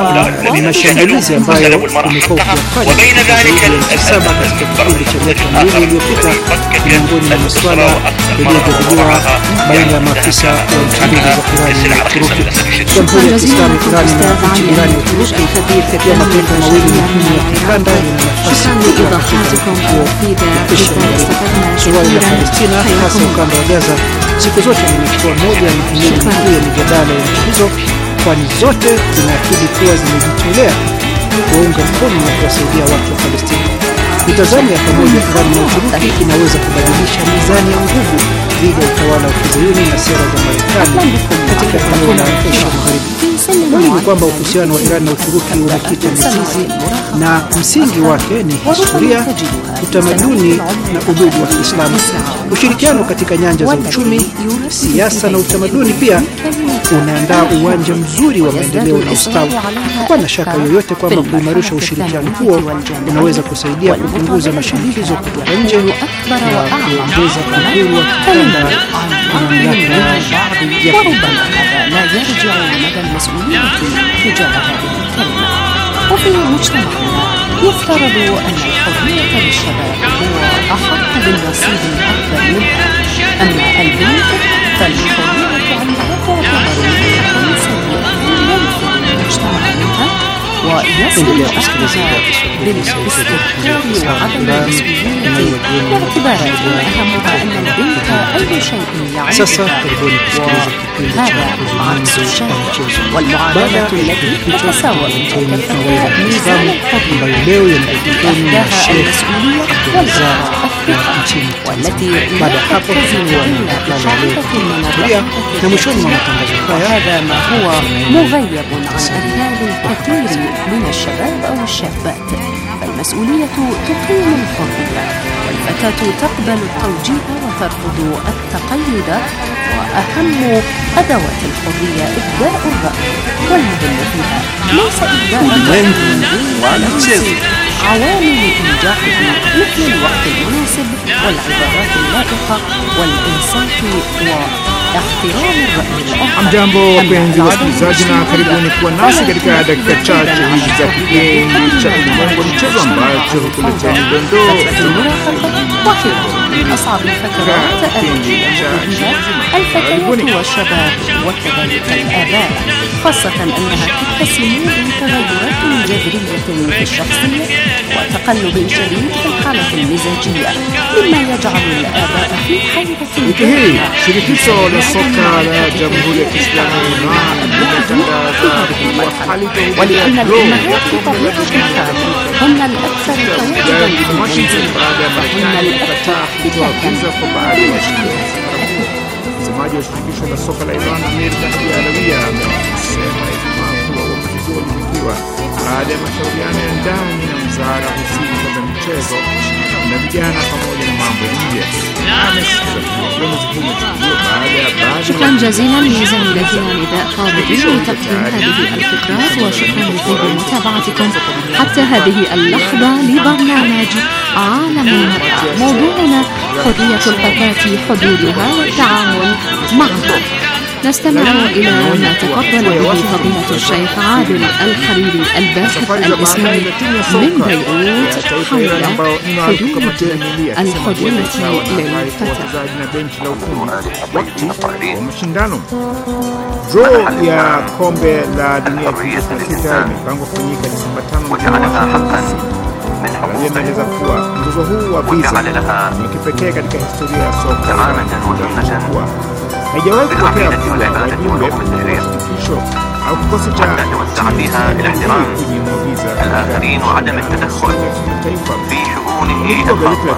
ni mashambulizi ambayo umekuwa ukiyafanya zaidi ya nchi 7 katika kipindi cha miaka 2 iliyopita, miongoni mwa masuala yaliyojadiliwa baina ya maafisa wa nchi mbili za Irani na Uturuki. Jamhuri ya Kiislamu Irani na nchi jirani ya Uturuki pia mataifa mawili muhimu ya kikanda yana nafasi kubwa katika kuhakikisha suala la Palestina, hasa ukanda wa Gaza, siku zote limekuwa moja ya mihimili mikuu ya mijadala ya nchi hizo, kwani zote zinaahidi kuwa zimejitolea kuunga mkono na kuwasaidia watu wa Palestina. Mitazamo ya pamoja Iran na Uturuki inaweza kubadilisha mizani ya nguvu dhidi ya utawala wa Kizayuni na sera za Marekani katika eneo la Asia Magharibi. Kweli ni kwamba uhusiano wa Iran na Uturuki umekita mizizi na msingi wake ni historia, utamaduni na udugu wa Kiislamu. Ushirikiano katika nyanja za uchumi, siasa na utamaduni pia unaandaa uwanja mzuri wa maendeleo na ustawi. Hapana shaka yoyote kwamba kuimarisha ushirikiano huo unaweza kusaidia kupunguza mashinikizo kutoka nje na kuongeza uhuru wa kikanda na mamlaka ya kikanda. لا يرجع لمدى المسؤولية تجاه هذه الكلمة. وفي مجتمعنا يفترض أن الحرية للشباب هو أحق بالنصيب الأكبر منها، أما البنت فالحرية عندها تعتبر نقطة سيئة ينفذ المجتمع منها ويصل أهلها بالاستهتار وعدم المسؤولية، باعتبار أهمها أن البنت أي شيء يعيشها، وهذا عكس الشرع والمعاملة التي تتساوى بكافة ميزان التطبيق، أهداها المسؤولية والإجراء الحقيقة والتي بعد hapo na mwishoni mwa matangazo وهذا ما هو مغيب عن أذهان الكثير من الشباب أو الشابات. فالمسؤولية تقيم الحرية، والفتاة تقبل التوجيه وترفض التقيد، وأهم أدوات الحرية إبداء الرأي، والمهم فيها ليس إبداء الرأي عوامل إنجاحه مثل الوقت المناسب والعبارات اللائقة والإنصات واحترام الرأي الآخر. Hamjambo wapenzi wasikilizaji, na karibuni kuwa nasi katika dakika chache hizi za kipindi cha Ulimwengu wa Michezo ambacho hukuletea dondoo من أصعب الفترات التي الفتيات والشباب وكذلك الآباء، خاصة أنها تتسم بتغيرات جذرية في الشخصية وتقلب شديد في الحالة المزاجية، مما يجعل الآباء في حيرة. Shirikisho la soka la Jamhuri ya Kiislamu ولأن الأمهات بطبيعة الحال هن الأكثر تواجدا في المنزل وهن الأكثر Msemaji wa shirikisho la soka la Iran Amir Tahir Alawia amesema Ijumaa kuwa uamuzi huo ulifikiwa baada ya mashauriano ya ndani na wizara husika za michezo na vijana pamoja na mambo ya nje. شكرا جزيلا لزميلتنا نداء فاضل لتقديم هذه الفقرات، وشكرا لطيب متابعتكم حتى هذه اللحظة لبرنامج عالم المرأة. موضوعنا حرية الفتاة، حدودها والتعامل معها. نستمع إلى ما تفضل به فضيلة الشيخ عادل الحريري الباحث الإسلامي من بيروت حول حدود الحرية للفتاة. Draw ya kombe la dunia 2026 imepangwa kufanyika Desemba 5. Alieleza kuwa mzozo huu wa visa ni kipekee katika historia ya soka kuwa haijawahi kutokea kuwa wajumbe wa shirikisho au kikosi cha الآخرين وعدم التدخل في شؤونه الخاصة.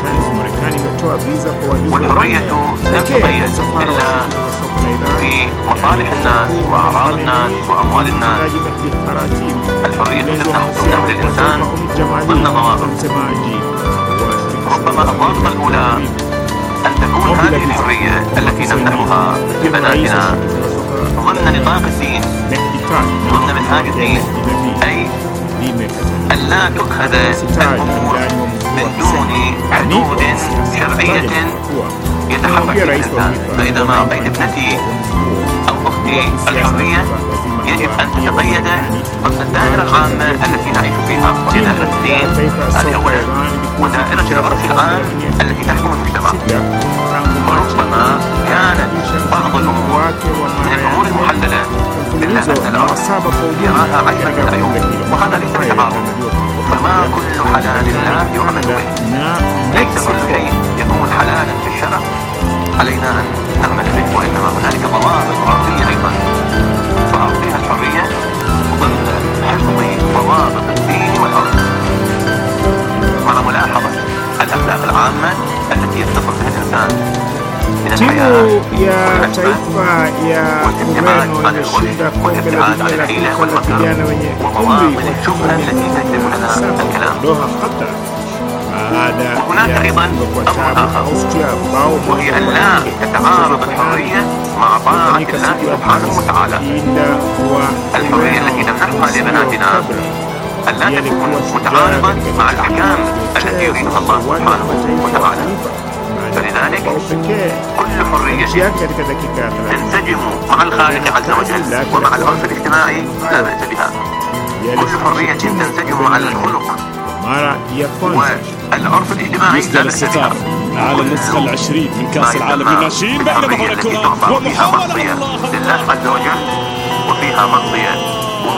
والحرية لم تقيد إلا في مصالح الناس وأعراض الناس وأموال الناس. الحرية تمنح الإنسان ضمن ضوابط. ربما الضابط الأولى أن تكون هذه الحرية التي نمنحها لبناتنا ضمن نطاق الدين، ضمن منهاج الدين، أي أن لا تؤخذ الأمور من دون حدود شرعية يتحرك فيها الإنسان. فإذا ما أعطيت ابنتي أو أختي الحرية يجب أن تتقيد ضمن الدائرة العامة التي نعيش فيها، وهي دائرة الدين هذه أولا، ودائرة العرف العام التي تحكم المجتمع. وربما كانت بعض الأمور من الأمور المحللة إلا أن العرف يراها عجبا من العيوب، وهذا ليس من تعارض. فما كل حلال لا يعمل به، ليس كل شيء يكون حلالا في الشرع علينا أن نعمل به، وإنما هنالك ضوابط عرفية أيضا، فأعطيها الحرية ضمن حفظ ضوابط الدين والعرف مع ملاحظة الأخلاق العامة التي يتصل بها الإنسان من الحياة والابتعاد عن الحيلة والمكر ومواطن الشبهة التي تجلب لنا الكلام. وهناك أيضا أمر آخر، وهي أن لا تتعارض الحرية مع طاعة الله سبحانه وتعالى. الحرية التي نمنحها لبناتنا أن لا تكون متعارضة مع الأحكام التي يريدها الله سبحانه وتعالى. فلذلك كل حرية تنسجم مع الخالق عز وجل ومع العرف الاجتماعي لا بأس بها. كل حرية تنسجم مع الخلق والعرف الاجتماعي لا بأس بها. على النسخة 20 من كأس العالم للناشئين بينما هنا كرة ومحاولة لله عز وجل وفيها مغضية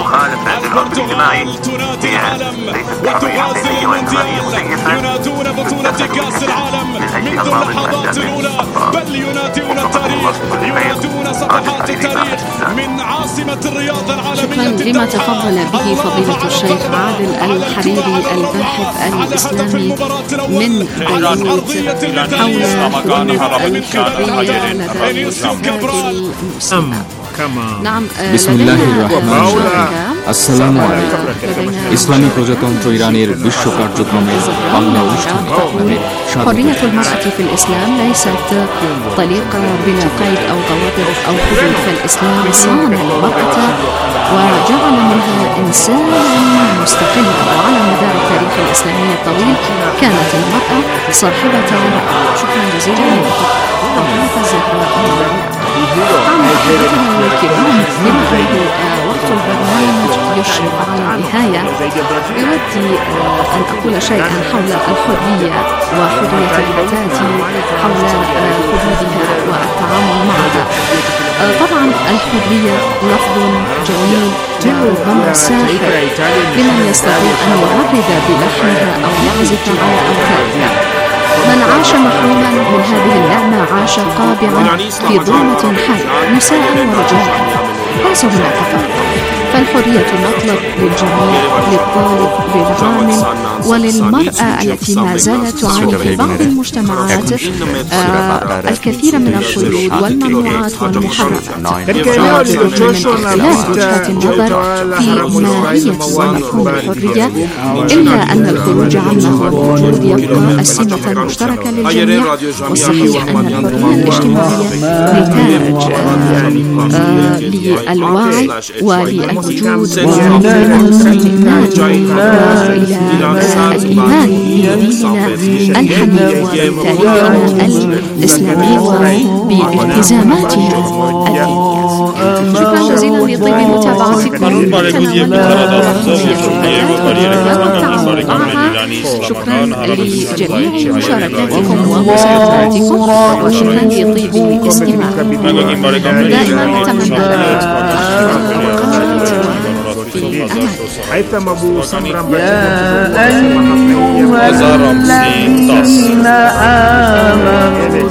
مخالفة للعرف الاجتماعي هي ليست حرية حقيقية وإنما هي مزيفة تتخذ من أجل أغراض مؤدى من أطراف وفقط الوصف للبيض راجع عليه من عاصمة الرياضة العالمية. شكرا لما تفضل به فضيلة الشيخ عادل الحريري الباحث الإسلامي من بيروت حول الحرية لدى المسلمين. نعم. بسم الله الرحمن الرحيم. السلام عليكم. ইসলামী প্রজাতন্ত্র ইরানের বিশ্ব কার্যক্রমের বাংলা অনুষ্ঠান حرية المرأة في الإسلام ليست طليقة بلا قيد أو ضوابط أو حدود، فالإسلام صان المرأة وجعل منها إنسانا مستقلا، وعلى مدار التاريخ الإسلامي الطويل كانت المرأة صاحبة رأي. شكرا جزيلا لك الزهراء. أحبتنا الكرام، بما أنه وقت البرنامج يشرف على النهاية، بودي أن أقول شيئا حول الحرية وحرية الفتاة، حول حدودها والتعامل معها. طبعا الحرية لفظ جميل وربما ساحر لمن يستطيع أن يغرد بلحمها أو يعزف على أوتارها. من عاش محروما من هذه النعمة عاش قابعا في ظلمة حية، نساء ورجال، ليس هناك فرق. فالحرية مطلب للجميع، للطالب، للعامل، وللمرأة التي ما زالت تعاني في بعض المجتمعات الكثير من القيود والممنوعات والمحرمات. من اختلاف وجهات النظر في ماهية ومفهوم الحرية، إلا أن الخروج عنها والوجود يبقى السمة المشتركة للجميع. والصحيح أن الحرية الاجتماعية نتاج للوعي وللوجود والاطمئنان إلى الإيمان بديننا الحنيف وبتاريخنا الإسلامي وبالتزاماتنا الدينية. شكرا جزيلا لطيب متابعتكم. شكرا لجميع مشاركاتكم ومساعداتكم، وشكرا لطيب استماعكم. دائما نتمنى هيثم أبو سمرة يا أيها الذين آمنوا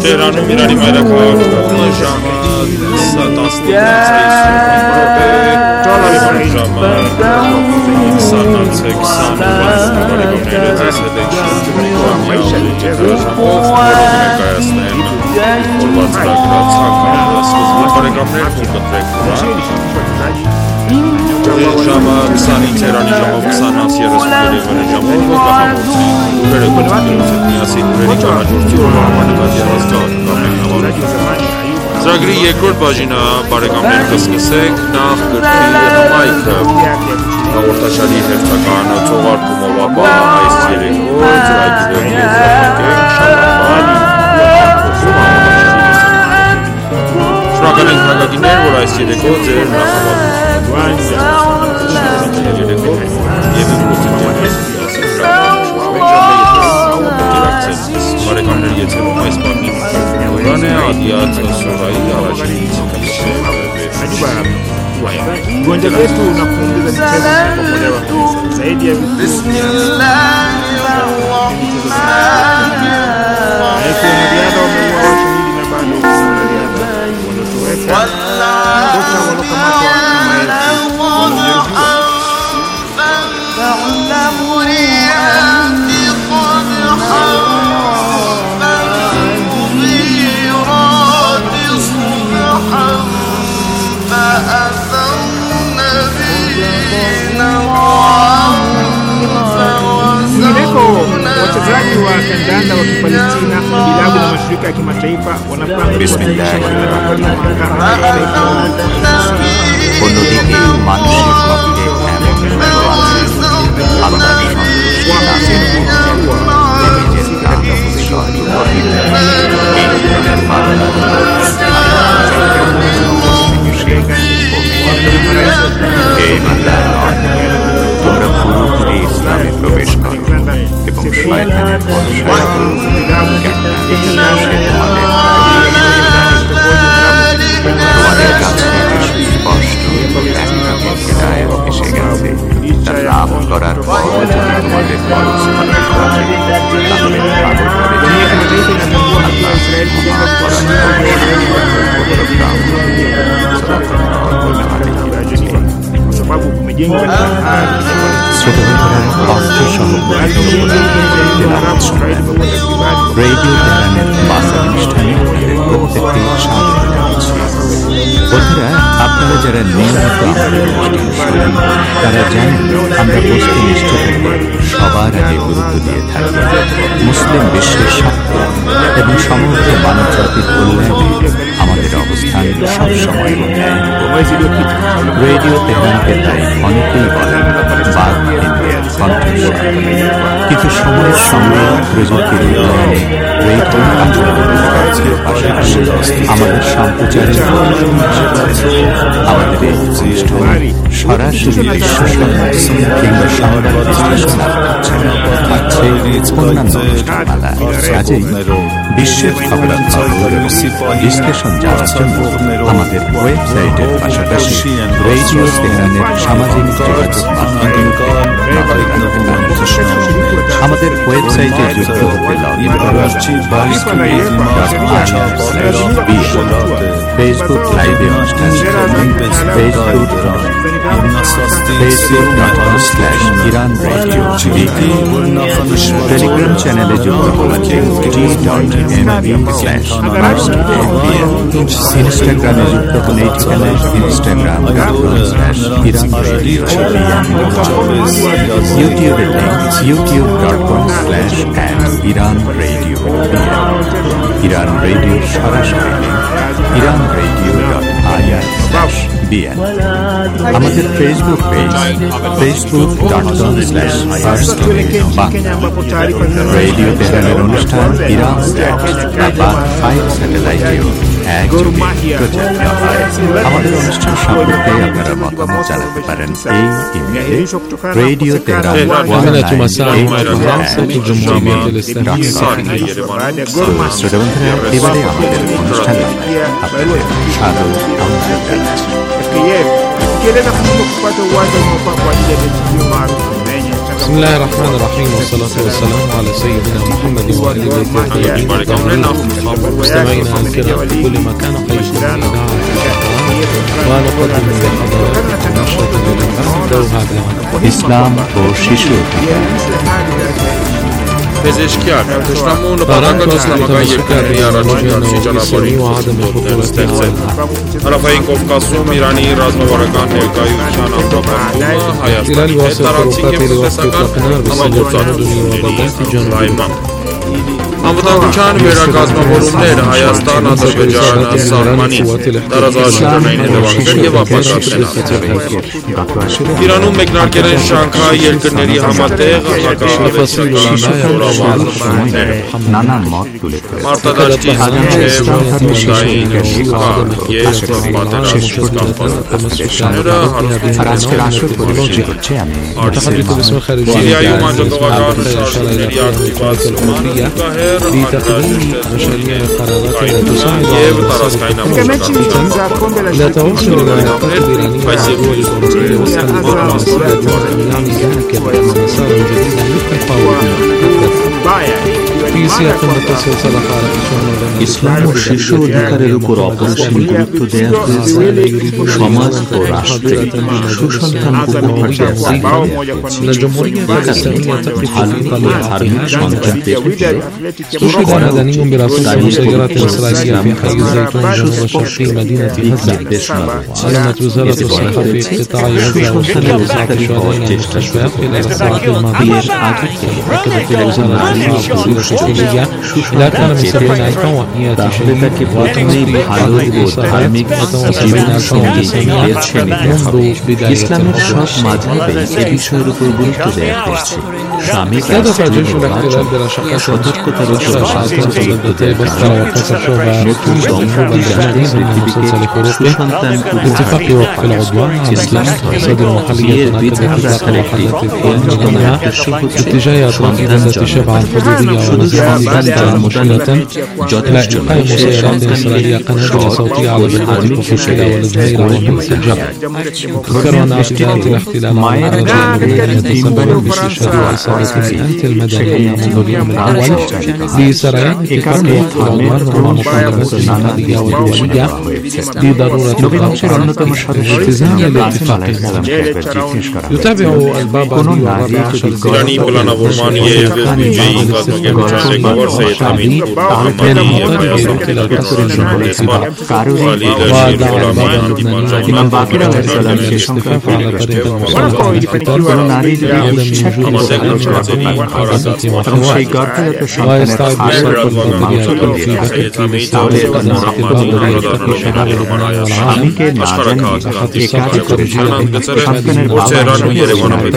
Jama Sani Terani Jama Sana Sierra Sudere Jama Kahamoti Very good Niasi Very Jama Jurtiro Manika Rastan Zagri Yekor Bajina Baragamir Kaskasek Nach Gurfi Maika Naurta Shali Heftakana Tovar Kumawaba Aistiri Zagri Shrakanen Hagaginer Or Aistiri Kozer Nahamad Gonja letu na kuongeza michezo zaidi ya wachezaji wa kandanda wa Kipalestina, vilabu na mashirika ya kimataifa wanapanga Posto, করার পর যদি তোমাদের বয়স অনেক বাড়ে, তাহলে ভালো রেডিও তেহরানের বার্তা অনুষ্ঠানে আপনাদের প্রত্যেককে স্বাগত জানাচ্ছি। বন্ধুরা, আপনারা যারা নিয়মিত আমাদের অনুষ্ঠান শোনেন তারা জানেন আমরা বস্তুনিষ্ঠ থেকে সবার আগে গুরুত্ব দিয়ে থাকি মুসলিম বিশ্বের স্বার্থ এবং সমগ্র মানব জাতির কল্যাণে আমাদের অবস্থান সবসময় রেডিও তেহরানকে তাই অনেকেই বলেন বাদ ইন্ডিয়ার কণ্ঠস্বর। কিছু সময়ের সঙ্গে প্রযুক্তির উন্নয়নে রেডিও পাশাপাশি আমাদের সম্প্রচারের আমাদের এই অনুষ্ঠানে সরাসরি বিশ্ব সংবাদ কিংবা সংবাদ বিশ্লেষণ থাকছে অন্যান্য অনুষ্ঠানমালা। কাজেই বিশ্বের খবরাখবর বিশ্লেষণ জানার জন্য আমাদের ওয়েবসাইটের পাশাপাশি রেডিও তেহরানের সামাজিক যোগাযোগ মাধ্যমগুলোকে আমাদের ওয়েবসাইটে যুক্ত হতে লগইন করুন ফেসবুক লাইভে অনুষ্ঠান ইরান রেডিও, টেলিগ্রাম চ্যানেলে যুক্ত হতে ইনস্টাগ্রামে যুক্ত হলে এই ঠিকানায় Instagram.com/Iran Radio, ইউটিউবে youtube.com/@Iran Radio, ইরান রেডিও সরাসরি iranradio.ir/BN, আমাদের ফেসবুক পেজ facebook.com/রেডিও তেহরানের অনুষ্ঠান ইরান বা 5 স্যাটেলাইটেও একযোগে প্রচার হয়। আমাদের অনুষ্ঠান সম্পর্কে আপনারা মতামত জানাতে পারেন এই ইমেইলে রেডিও তেহরান। এবারে আমাদের অনুষ্ঠান আপনাদের স্বাগত জানাচ্ছি। بسم الله الرحمن الرحيم والصلاة والسلام على سيدنا محمد وآله الطيبين الطاهرين. مستمعينا الكرام في كل مكان حيثم إذاعة ونقدم لحضراتكم نشرة الإلهام هذا إسلام وشيشو پزشکیان تشنمون بارانگاه اسلامگاه یکرمی آراجونیانسی جناباری طرفین قفقاسوم ایرانی رازموارگان نگاهیوشان آمرابرموما hayatlarını taratsiye kutlesakan ama kurtarılmıştır daima. Անվտանգության վերակազմավորումներ Հայաստան, Ադրբեջան, Սահմանից տարածաշրջանային հետևանքներ եւ ապաշտապներ արձանագրել։ Իրանում մեկնարկել են Շանքհայի երկրների համատեղ հակահավասարական զորավարժությունները։ Մարտադաշտի միջև եւ պատերազմական պատերազմները Սիրիայում անջատողական շարժերի ակտիվացման لتقديم مشاريع قرارات تساعد على لا توصل العلاقات الإيرانية مع الدول الأوروبية والصليبية والسياسة يعني ذلك مسارا جديدا للتفاوض في سياق متصل صدق على ইসলাম ও শিশু অধিকারের উপর অপরিসীম গুরুত্ব দেওয়া হয়েছে সমাজ ও রাষ্ট্রে সুসন্তান مدني برأس مسيرات إسرائيلية في حي الزيتون جنوب شرقي مدينة غزة. أعلنت وزارة الصحة في قطاع غزة وصول 19 مستشفيات خلال الساعات الماضية. أكدت وزارة الدفاع وزيرة الخارجية إلى أكثر من 70,000 وحيات شهيد وتنظيم حالات إصابات و70,000 منذ بداية هدف جيش الاحتلال برشقات সতর্কতার اتفاق وقف العدوان على الاقتصاد المحلية تنعقد مذاكرة محلات الفيلم باتجاه أطراف غزة شبعا حدودية ونزاع بلدة مشكلة إلى إلقاء مسيرات إسرائيلية قنابل صوتية على بلدة القدس والجزائر ومن السجر. ذكروا أن اعتداءات الاحتلال على الأراضي اللبنانية تسببت باستشهاد وإصابة مئات المدنيين منذ اليوم الأول لسريان اتفاق العدوان رغم مطالبات الجهادية والدولية بضرورة الالتزام بالاتفاق الموجود. يتابع البابا إيراني بلان أبورمانية بيجي من المطالب إلى القصر الجمهوري ودعا البابا اللبناني الاستفاف على طريق المصالحة والقتال بعدم وجود حركة محتوى ويستعد الصرف الباطنية في بكر لاستعادة قناة الباطنية في شمال لبنان والعالم تحت الصرف الخارجية